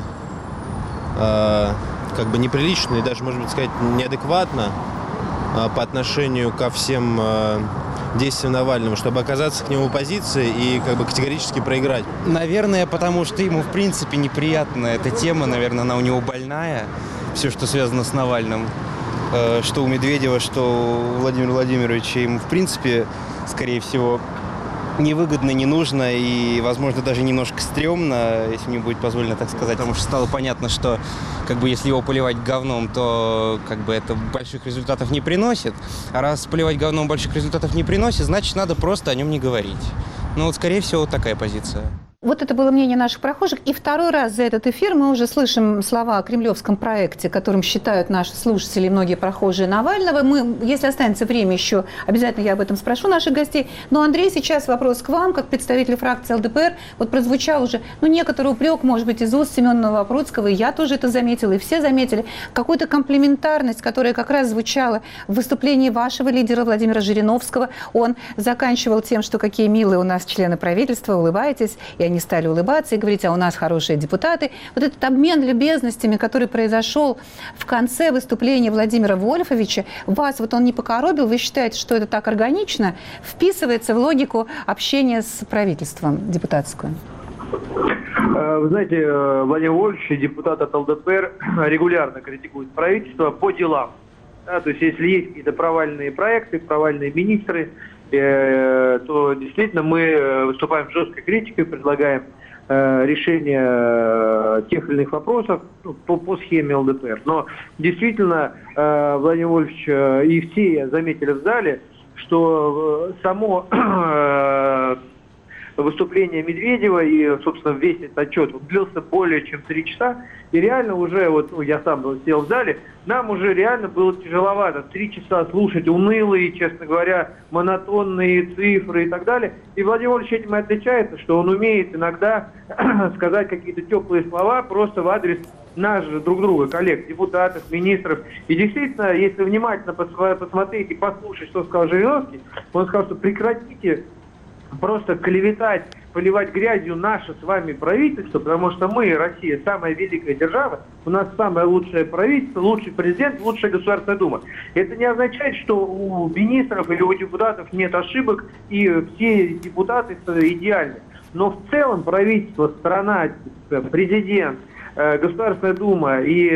как бы неприлично и даже, может быть, сказать, неадекватно по отношению ко всем действиям Навального, чтобы оказаться к нему в оппозиции и как бы категорически проиграть. Наверное, потому что ему, в принципе, неприятна эта тема, наверное, она у него больная, все, что связано с Навальным, что у Медведева, что у Владимира Владимировича, ему, в принципе, скорее всего, невыгодно, не нужно и, возможно, даже немножко стрёмно, если мне будет позволено так сказать, потому что стало понятно, что как бы если его поливать говном, то как бы это больших результатов не приносит, а раз поливать говном больших результатов не приносит, значит, надо просто о нем не говорить. Ну вот, скорее всего, вот такая позиция. Вот это было мнение наших прохожих. И второй раз за этот эфир мы уже слышим слова о кремлевском проекте, которым считают наши слушатели и многие прохожие Навального. Мы, если останется время еще, обязательно я об этом спрошу наших гостей. Но, Андрей, сейчас вопрос к вам, как представителю фракции ЛДПР. Вот прозвучал уже, некоторый упрек, может быть, из уст Семена Новопрудского, и я тоже это заметила, и все заметили, какую-то комплементарность, которая как раз звучала в выступлении вашего лидера Владимира Жириновского. Он заканчивал тем, что какие милые у нас члены правительства, улыбаетесь, и они стали улыбаться и говорить, а у нас хорошие депутаты. Вот этот обмен любезностями, который произошел в конце выступления Владимира Вольфовича, вас вот он не покоробил? Вы считаете, что это так органично вписывается в логику общения с правительством депутатскую? Вы знаете, Владимир Вольфович, депутат от ЛДПР, регулярно критикует правительство по делам. Да, то есть, если есть какие-то провальные проекты, провальные министры, то действительно мы выступаем с жесткой критикой, предлагаем решение тех или иных вопросов по схеме ЛДПР. Но действительно, Владимир Вольфович и все заметили в зале, что само выступление Медведева и, собственно, весь этот отчет длился более чем 3 часа. И реально уже, я сам сидел в зале, нам уже реально было тяжеловато 3 часа слушать унылые, честно говоря, монотонные цифры и так далее. И Владимир Владимирович этим и отличается, что он умеет иногда сказать какие-то теплые слова просто в адрес наших друг друга, коллег, депутатов, министров. И действительно, если внимательно посмотреть и послушать, что сказал Жириновский, он сказал, что прекратите просто клеветать, поливать грязью наше с вами правительство, потому что мы, Россия, самая великая держава, у нас самое лучшее правительство, лучший президент, лучшая Государственная Дума. Это не означает, что у министров или у депутатов нет ошибок, и все депутаты идеальны. Но в целом правительство, страна, президент, Государственная Дума и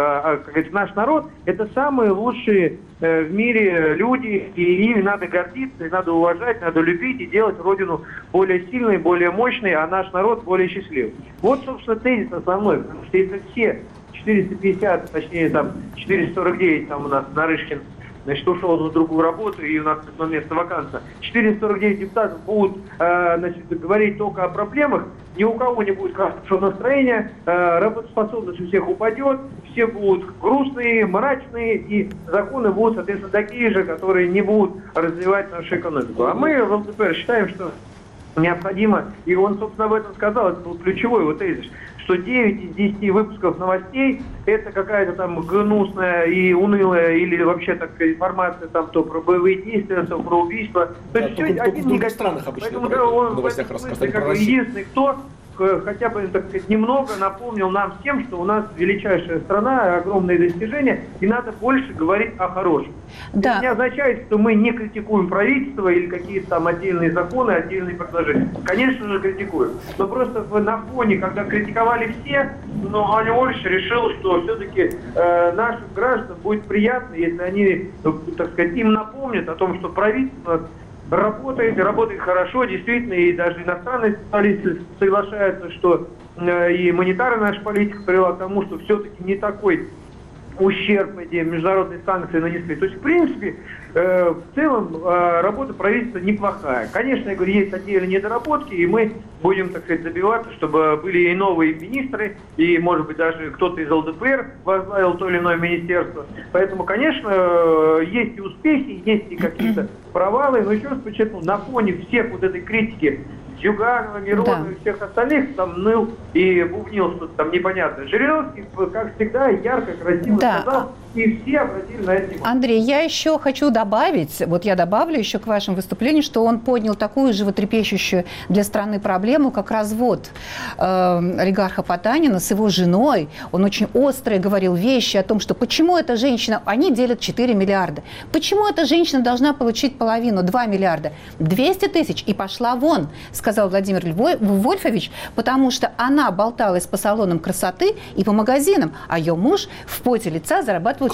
наш народ – это самые лучшие в мире люди, и ими надо гордиться, и надо уважать, надо любить и делать Родину более сильной, более мощной, а наш народ более счастливым. Вот, собственно, тезис основной, потому что если все 450, точнее, 449, у нас Нарышкин, ушел на другую работу, и у нас в этот момент вакансия. 449 депутатов будут говорить только о проблемах, ни у кого не будет хорошего настроения, работоспособность у всех упадет, все будут грустные, мрачные, и законы будут, соответственно, такие же, которые не будут развивать нашу экономику. А мы в ЛДПР считаем, что необходимо, и он, собственно, об этом сказал, это был ключевой тезис, что 9 из 10 выпусков новостей это какая-то там гнусная и унылая или вообще такая информация то про боевые действия, то про убийства. То есть все один негатив. Поэтому он единственный, кто хотя бы, так сказать, немного напомнил нам всем, что у нас величайшая страна, огромные достижения, и надо больше говорить о хорошем. Да. Это не означает, что мы не критикуем правительство или какие-то там отдельные законы, отдельные предложения. Конечно же, критикуем. Но просто на фоне, когда критиковали все, Владимир Вольфович решил, что все-таки нашим гражданам будет приятно, если они, так сказать, им напомнят о том, что правительство работает хорошо, действительно, и даже иностранные специалисты соглашаются, что и монетарная наша политика привела к тому, что все-таки не такой ущерб эти международные санкции нанесли. То есть, в принципе, в целом работа правительства неплохая. Конечно, я говорю, есть отдельные недоработки, и мы будем, так сказать, добиваться, чтобы были и новые министры, и, может быть, даже кто-то из ЛДПР возглавил то или иное министерство. Поэтому, конечно, есть и успехи, есть и какие-то провалы, но еще раз подчеркну, на фоне всех этой критики, Зюганова, Миронова и всех остальных там ныл и бубнил что-то там непонятное. Жириновский, как всегда, ярко, красиво сказал, и все обратили на это внимание. Андрей, я еще хочу добавить, вот я добавлю еще к вашему выступлению, что он поднял такую животрепещущую для страны проблему, как развод олигарха Потанина с его женой. Он очень остро говорил вещи о том, что почему эта женщина, они делят 4 миллиарда, почему эта женщина должна получить половину, 2 миллиарда, 200 тысяч, и пошла вон, сказал Владимир Вольфович, потому что она болталась по салонам красоты и по магазинам, а ее муж в поте лица зарабатывал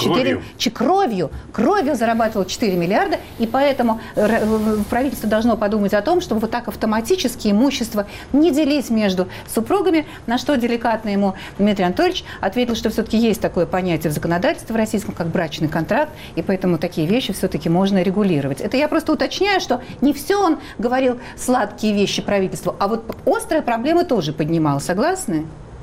кровью зарабатывал 4 миллиарда, и поэтому правительство должно подумать о том, чтобы вот так автоматически имущество не делить между супругами, на что деликатно ему Дмитрий Анатольевич ответил, что все-таки есть такое понятие в законодательстве российском, как брачный контракт, и поэтому такие вещи все-таки можно регулировать. Это я просто уточняю, что не все он говорил сладкие вещи правительству, а вот острые проблемы тоже поднимал. Согласны?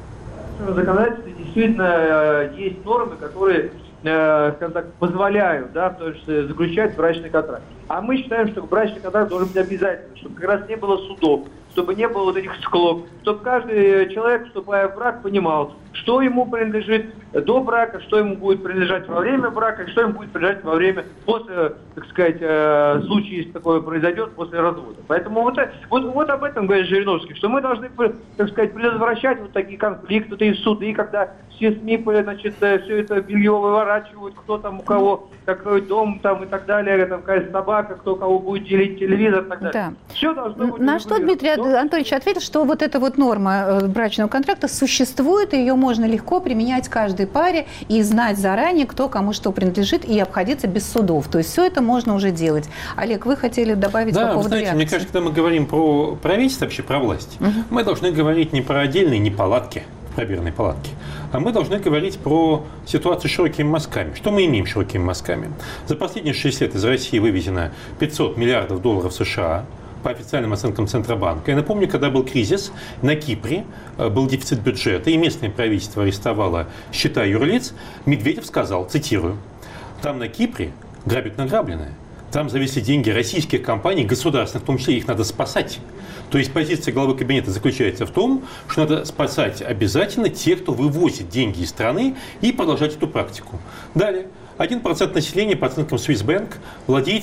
В законодательстве действительно есть нормы, которые, скажем так, позволяют, да, то есть заключать брачный контракт. А мы считаем, что брачный контракт должен быть обязательным, чтобы как раз не было судов, чтобы не было вот этих склок, чтобы каждый человек, вступая в брак, понимал, что ему принадлежит до брака, что ему будет принадлежать во время брака, что ему будет принадлежать во время, после, так сказать, случая, если такое произойдет, после развода. Поэтому вот об этом говорит Жириновский, что мы должны, так сказать, предотвращать вот такие конфликты и суды, когда все СМИ, значит, все это белье выворачивают, кто там у кого, какой дом там и так далее, там какая собака, кто кого будет делить телевизор и так далее. Да. Все должно быть. На что Дмитрий Анатольевич ответил, что вот эта вот норма брачного контракта существует, и ее можно легко применять каждой паре и знать заранее, кто кому что принадлежит, и обходиться без судов. То есть все это можно уже делать. Олег, вы хотели добавить по поводу реакции? Мне кажется, когда мы говорим про правительство, вообще про власть, мы должны говорить не про отдельные неполадки, пробирные палатки, а мы должны говорить про ситуацию с широкими мазками. Что мы имеем с широкими мазками? За последние 6 лет из России вывезено 500 миллиардов долларов США, по официальным оценкам Центробанка. Я напомню, когда был кризис, на Кипре был дефицит бюджета, и местное правительство арестовало счета юрлиц, Медведев сказал, цитирую, «Там на Кипре грабят награбленное. Там зависли деньги российских компаний, государственных, в том числе их надо спасать». То есть позиция главы кабинета заключается в том, что надо спасать обязательно тех, кто вывозит деньги из страны, и продолжать эту практику. Далее. 1% населения, по оценкам Swissbank, владеет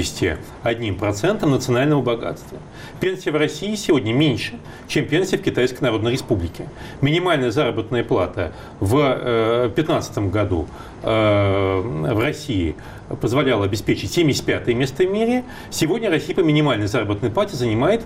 71% национального богатства. Пенсия в России сегодня меньше, чем пенсия в Китайской Народной Республике. Минимальная заработная плата в 2015 году в России позволяла обеспечить 75-е место в мире. Сегодня Россия по минимальной заработной плате занимает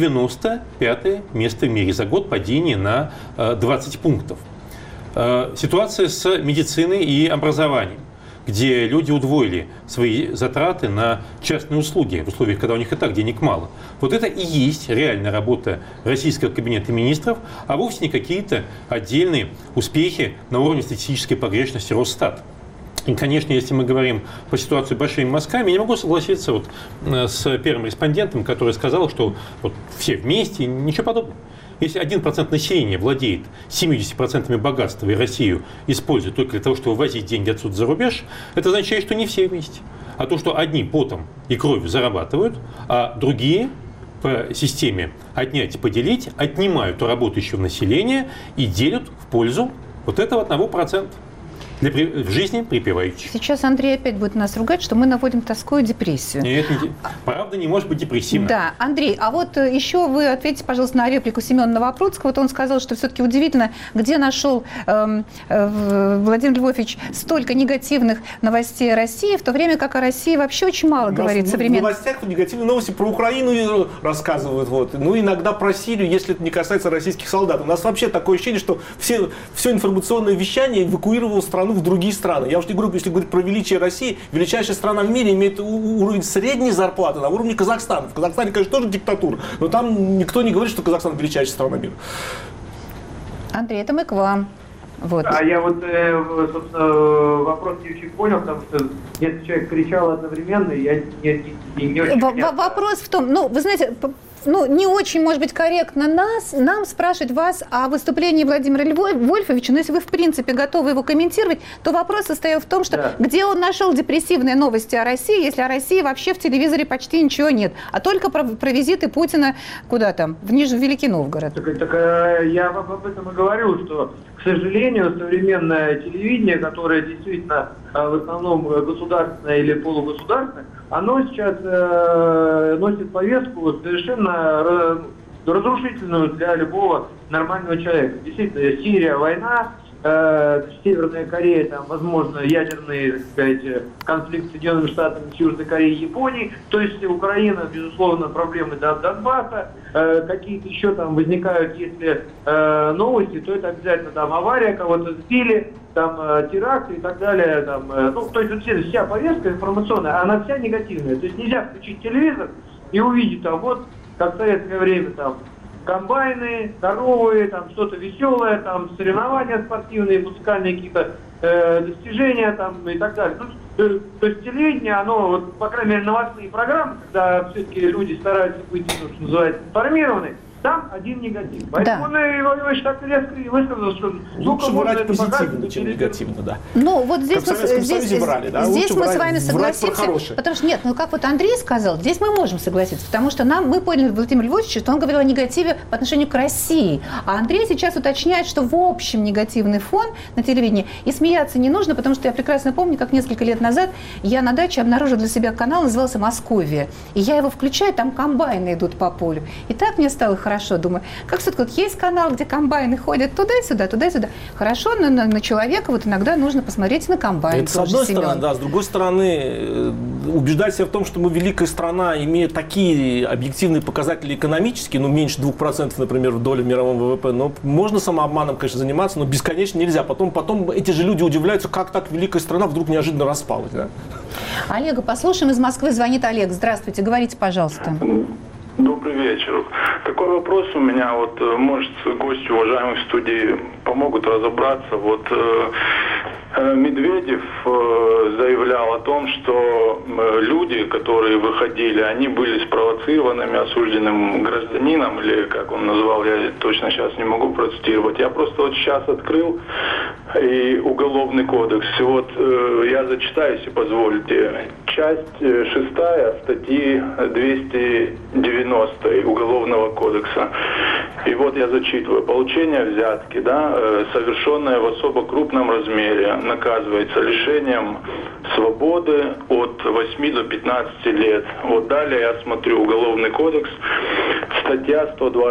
95-е место в мире. За год падение на 20 пунктов. Ситуация с медициной и образованием, где люди удвоили свои затраты на частные услуги в условиях, когда у них и так денег мало. Вот это и есть реальная работа российского кабинета министров, а вовсе не какие-то отдельные успехи на уровне статистической погрешности Росстата. И, конечно, если мы говорим по ситуации с большими мазками, я не могу согласиться вот с первым респондентом, который сказал, что вот все вместе, ничего подобного. Если 1% населения владеет 70% богатства и Россию использует только для того, чтобы вывозить деньги отсюда за рубеж, это означает, что не все вместе. А то, что одни потом и кровью зарабатывают, а другие по системе отнять и поделить отнимают у работающего населения и делят в пользу вот этого 1%. В жизни припевающих. Сейчас Андрей опять будет нас ругать, что мы наводим тоску и депрессию. Нет, правда не может быть депрессивной. Да, Андрей, а вот еще вы ответите, пожалуйста, на реплику Семена Новопрудского. Вот он сказал, что все-таки удивительно, где нашел Владимир Львович столько негативных новостей о России, в то время как о России вообще очень мало говорит современных. В новостях негативные новости про Украину рассказывают. Вот. Ну, иногда про Сирию, если это не касается российских солдат. У нас вообще такое ощущение, что все информационное вещание эвакуировало страну в другие страны. Я уж не говорю, если говорить про величие России, величайшая страна в мире имеет уровень средней зарплаты на уровне Казахстана. В Казахстане, конечно, тоже диктатура, но там никто не говорит, что Казахстан величайшая страна мира. Андрей, это мы к вам. Вот. А я вот, собственно, вопрос не очень понял, потому что если человек кричал одновременно, я не очень понятно. Вопрос в том, вы знаете, не очень, может быть, корректно нам спрашивать вас о выступлении Владимира Вольфовича, но если вы, в принципе, готовы его комментировать, то вопрос состоял в том, что где он нашел депрессивные новости о России, если о России вообще в телевизоре почти ничего нет, а только про визиты Путина куда там, в Великий Новгород. Так я об этом и говорю, что, к сожалению, современное телевидение, которое действительно в основном государственное или полугосударственное, оно сейчас носит повестку совершенно разрушительную для любого нормального человека. Действительно, Сирия, война, Северная Корея, там, возможно, ядерный, так сказать, конфликт с Соединенными Штатами, с Южной Кореей и Японией. То есть Украина, безусловно, проблемы Донбасса, какие-то еще там возникают, если новости, то это обязательно там авария, кого-то сбили, там теракты и так далее. Там, то есть вся повестка информационная, она вся негативная. То есть нельзя включить телевизор и увидеть там, вот, как в советское время, там, комбайны, коровы, там что-то веселое, там соревнования спортивные, музыкальные какие-то достижения там и так далее. То есть телевидение, оно, вот, по крайней мере, новостные программы, когда все-таки люди стараются быть, что называется, информированы, там один негатив. Поэтому он, Иван Иванович, так резко и высказал, что лучше врать позитивно, чем негативно, да. Вот здесь мы с вами согласимся, потому что нет, как вот Андрей сказал, здесь мы можем согласиться, потому что мы поняли Владимира Львовича, что он говорил о негативе по отношению к России, а Андрей сейчас уточняет, что в общем негативный фон на телевидении, и смеяться не нужно, потому что я прекрасно помню, как несколько лет назад я на даче обнаружила для себя канал, назывался «Московия», и я его включаю, там комбайны идут по полю, и так мне стало хорошо, думаю, как все-таки вот есть канал, где комбайны ходят туда-сюда, туда-сюда. Хорошо, но на человека вот иногда нужно посмотреть на комбайн. Это с одной стороны, да. С другой стороны, убеждать себя в том, что мы великая страна, имея такие объективные показатели экономические, меньше 2%, например, в доле в мировом ВВП, можно самообманом, конечно, заниматься, но бесконечно нельзя. Потом эти же люди удивляются, как так великая страна вдруг неожиданно распалась. Да? Олега послушаем. Из Москвы звонит Олег. Здравствуйте, говорите, пожалуйста. Добрый вечер. Такой вопрос у меня, может, гости уважаемых в студии помогут разобраться. Медведев заявлял о том, что люди, которые выходили, они были спровоцированными осужденным гражданином, или как он назвал, я точно сейчас не могу процитировать. Я просто сейчас открыл и Уголовный кодекс. Я зачитаю, если позволите. Часть 6 статьи 290 Уголовного кодекса. И я зачитываю. Получение взятки, совершенное в особо крупном размере, наказывается лишением свободы от 8 до 15 лет. Далее я смотрю Уголовный кодекс, статья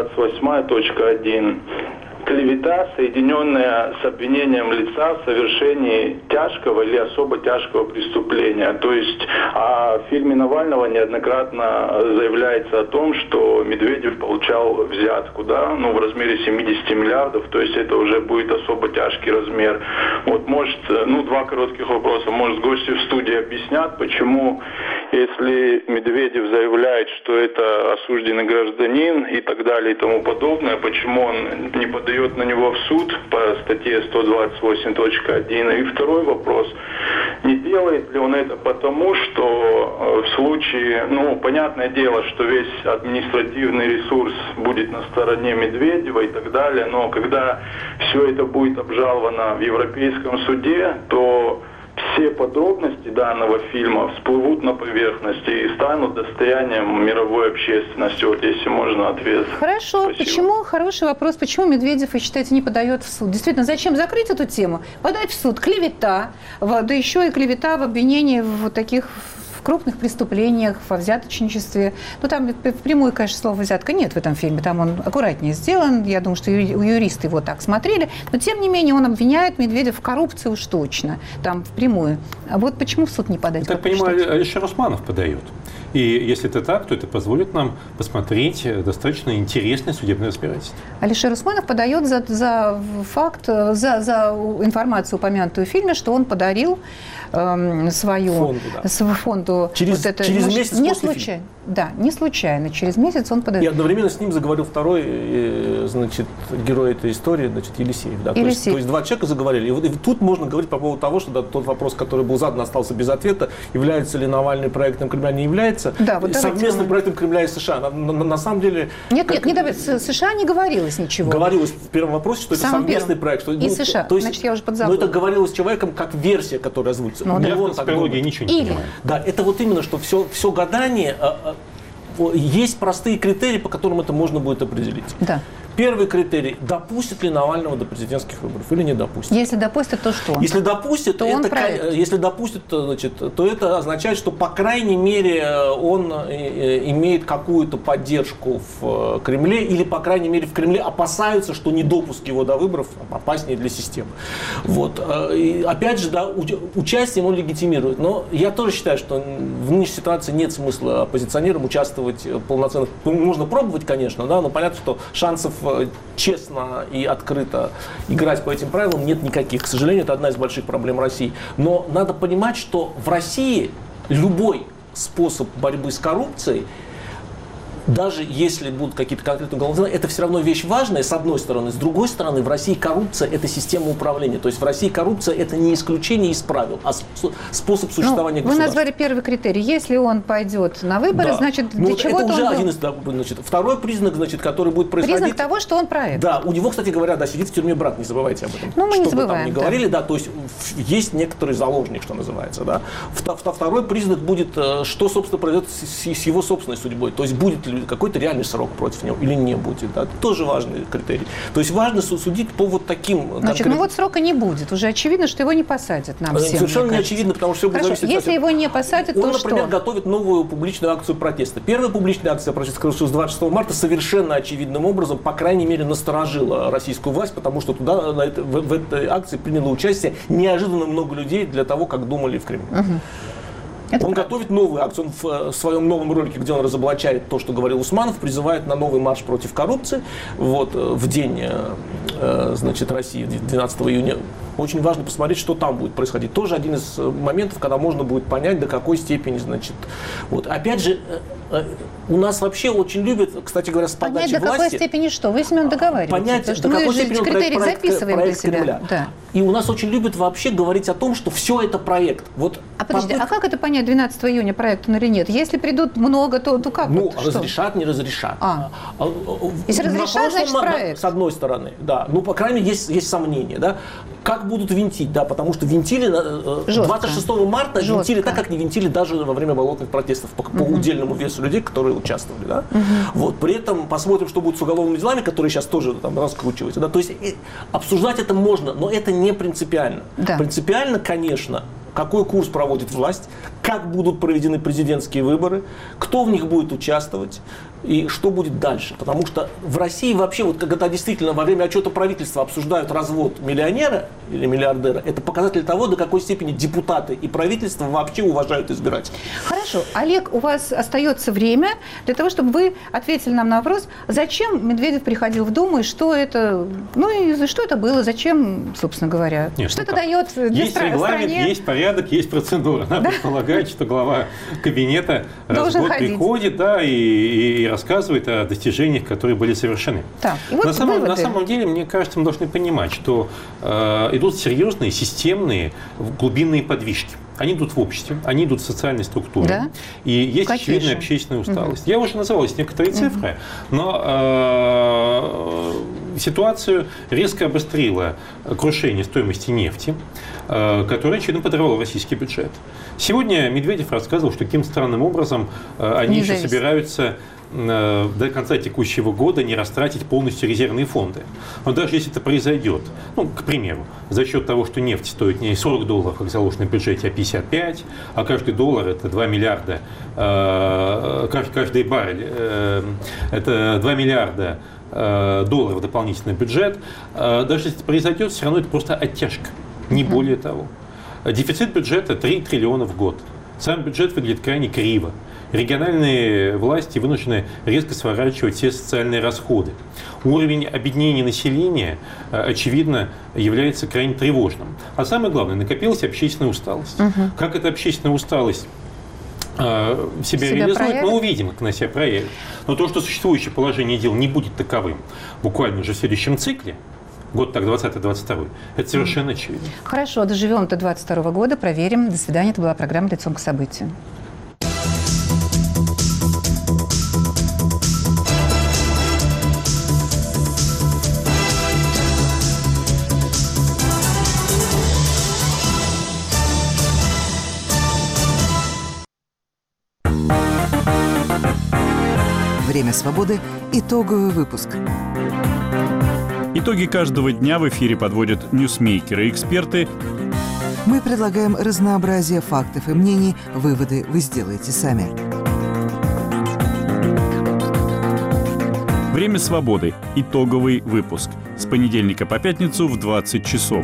128.1. Клевета, соединенная с обвинением лица в совершении тяжкого или особо тяжкого преступления. То есть в фильме Навального неоднократно заявляется о том, что Медведев получал взятку, в размере 70 миллиардов, то есть это уже будет особо тяжкий размер. Может, два коротких вопроса. Может, гости в студии объяснят, почему, если Медведев заявляет, что это осужденный гражданин и так далее и тому подобное, почему он не подает на него в суд по статье 128.1. И второй вопрос. Не делает ли он это потому, что в случае, понятное дело, что весь административный ресурс будет на стороне Медведева и так далее, но когда все это будет обжаловано в Европейском суде, то все подробности данного фильма всплывут на поверхности и станут достоянием мировой общественности. Если можно ответ. Хорошо. Спасибо. Почему? Хороший вопрос. Почему Медведев, вы считаете, не подает в суд? Действительно, зачем закрыть эту тему? Подать в суд. Клевета. Да еще и клевета в обвинении в таких крупных преступлениях, во взяточничестве. Там впрямую, конечно, слова «взятка» нет в этом фильме. Там он аккуратнее сделан. Я думаю, что юристы его так смотрели. Но, тем не менее, он обвиняет Медведева в коррупции уж точно. Там впрямую. А почему в суд не подать? Я так понимаю, еще Усманов подает. И если это так, то это позволит нам посмотреть достаточно интересное судебное разбирательство. Алишер Усманов подает за факт, за информацию, упомянутую в фильме, что он подарил свою фонду. Через месяц не после случайно. фильма. Да, не случайно. Через месяц он подает. И одновременно с ним заговорил второй, значит, герой этой истории, значит, Елисеев. Да. То есть два человека заговорили. И тут можно говорить по поводу того, что тот вопрос, который был задан, остался без ответа. Является ли Навальный проектом Кремля, не является. Да, вот совместным проектом Кремля и США. На самом деле... Нет, с США не говорилось ничего. Говорилось в первом вопросе, что это совместный проект. Что, и США. То есть, значит, я уже подзабыла. Но это говорилось с человеком как версия, которая озвучится. Я в конспирологии ничего не понимаю. Да, это вот именно, что все гадание... Есть простые критерии, по которым это можно будет определить. Да. Первый критерий – допустит ли Навального до президентских выборов или не допустит? Если допустит, то что? Если допустит, то это означает, что, по крайней мере, он имеет какую-то поддержку в Кремле, или, по крайней мере, в Кремле опасаются, что недопуск его до выборов опаснее для системы. Вот. И опять же, да, участием он легитимирует. Но я тоже считаю, что в нынешней ситуации нет смысла оппозиционерам участвовать полноценно. Можно пробовать, конечно, да, но понятно, что шансов честно и открыто играть по этим правилам нет никаких. К сожалению, это одна из больших проблем России. Но надо понимать, что в России любой способ борьбы с коррупцией, даже если будут какие-то конкретные уголовные, это все равно вещь важная, с одной стороны. С другой стороны, в России коррупция – это система управления. То есть в России коррупция – это не исключение из правил, а способ существования государства. Вы назвали первый критерий. Если он пойдет на выборы, значит, для чего-то это уже он... один из, значит, второй признак, значит, который будет происходить... Признак того, что он проект. Да, у него, кстати говоря, да, сидит в тюрьме брат, не забывайте об этом. Ну, мы не Что забываем. Бы там ни говорили, да, то есть есть некоторый заложник, что называется, да. Второй признак будет, что, собственно, произойдет с его собственной судьбой. То есть будет ли какой-то реальный срок против него или не будет. Да? Это тоже важный критерий. То есть важно судить по вот таким... Значит, ну вот срока не будет. Уже очевидно, что его не посадят нам всем. Совершенно не очевидно, потому что все будет зависеть... Если его не посадят, то что? Он, например, готовит новую публичную акцию протеста. Первая публичная акция протеста с 26 марта совершенно очевидным образом, по крайней мере, насторожила российскую власть, потому что туда в этой акции приняло участие неожиданно много людей для того, как думали в Кремле. Он готовит новую акцию. Он в своем новом ролике, где он разоблачает то, что говорил Усманов, призывает на новый марш против коррупции. Вот, в день, значит, России, 12 июня. Очень важно посмотреть, что там будет происходить. Тоже один из моментов, когда можно будет понять, до какой степени, значит... Вот. Опять же, у нас вообще очень любят, кстати говоря, с подачи власти... Понять, до какой степени что? Вы с ним договариваетесь. Понять, до какой степени проект Кремля. Да. И у нас очень любят вообще говорить о том, что все это проект. Вот подожди, а как это понять, 12 июня проект он или нет? Если придут много, то как? Ну, вот, разрешат, не разрешат. Если разрешат, значит проект. С одной стороны, да. Ну, по крайней мере, есть сомнения, да. Как будут винтить, да, потому что винтили 26 марта, винтили так, как не винтили даже во время болотных протестов по удельному весу людей, которые участвовали, да. Вот, при этом посмотрим, что будет с уголовными делами, которые сейчас тоже там раскручиваются, да. То есть обсуждать это можно, но это не принципиально. Да. Принципиально, конечно, какой курс проводит власть, как будут проведены президентские выборы, кто в них будет участвовать и что будет дальше. Потому что в России вообще, вот когда действительно во время отчета правительства обсуждают развод миллионера или миллиардера, это показатель того, до какой степени депутаты и правительство вообще уважают избирателей. Хорошо. Олег, у вас остается время для того, чтобы вы ответили нам на вопрос, зачем Медведев приходил в Думу и что это, ну и что это было, зачем, собственно говоря, нет, что это дает для есть регламент, есть порядок, есть процедура. Надо предполагать, что глава кабинета раз в год приходит, да, и рассказывает о достижениях, которые были совершены. Так, и вот на самом деле, мне кажется, мы должны понимать, что идут серьезные, системные, глубинные подвижки. Они идут в обществе, они идут в социальной структуре. Да? И есть очевидная общественная усталость. Я уже называл здесь некоторые цифры, но ситуацию резко обострило крушение стоимости нефти, которое очевидно подорвало российский бюджет. Сегодня Медведев рассказывал, что каким странным образом они еще собираются до конца текущего года не растратить полностью резервные фонды. Но даже если это произойдет, ну, к примеру, за счет того, что нефть стоит не $40, как заложено в бюджете, а 55, а каждый доллар это 2 миллиарда, каждый баррель это 2 миллиарда долларов дополнительный бюджет, даже если это произойдет, все равно это просто оттяжка, не более того. Дефицит бюджета 3 триллиона в год. Сам бюджет выглядит крайне криво. Региональные власти вынуждены резко сворачивать все социальные расходы. Уровень обеднения населения, очевидно, является крайне тревожным. А самое главное, накопилась общественная усталость. Как эта общественная усталость себя реализует, проявит? мы увидим, как она себя проявит. Но то, что существующее положение дел не будет таковым буквально уже в следующем цикле, год так 20-22, это совершенно очевидно. Хорошо, доживем до 22 года, проверим. До свидания. Это была программа «Лицом к событию». «Время свободы» – итоговый выпуск. Итоги каждого дня в эфире подводят ньюсмейкеры и эксперты. Мы предлагаем разнообразие фактов и мнений. Выводы вы сделаете сами. «Время свободы» – итоговый выпуск. С понедельника по пятницу в 20 часов.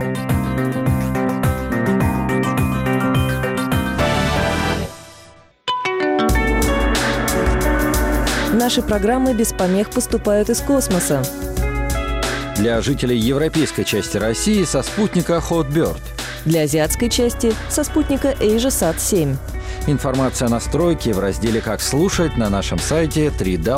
Наши программы без помех поступают из космоса. Для жителей европейской части России со спутника Hotbird. Для азиатской части со спутника AsiaSat-7. Информация о настройке в разделе «Как слушать» на нашем сайте 3W.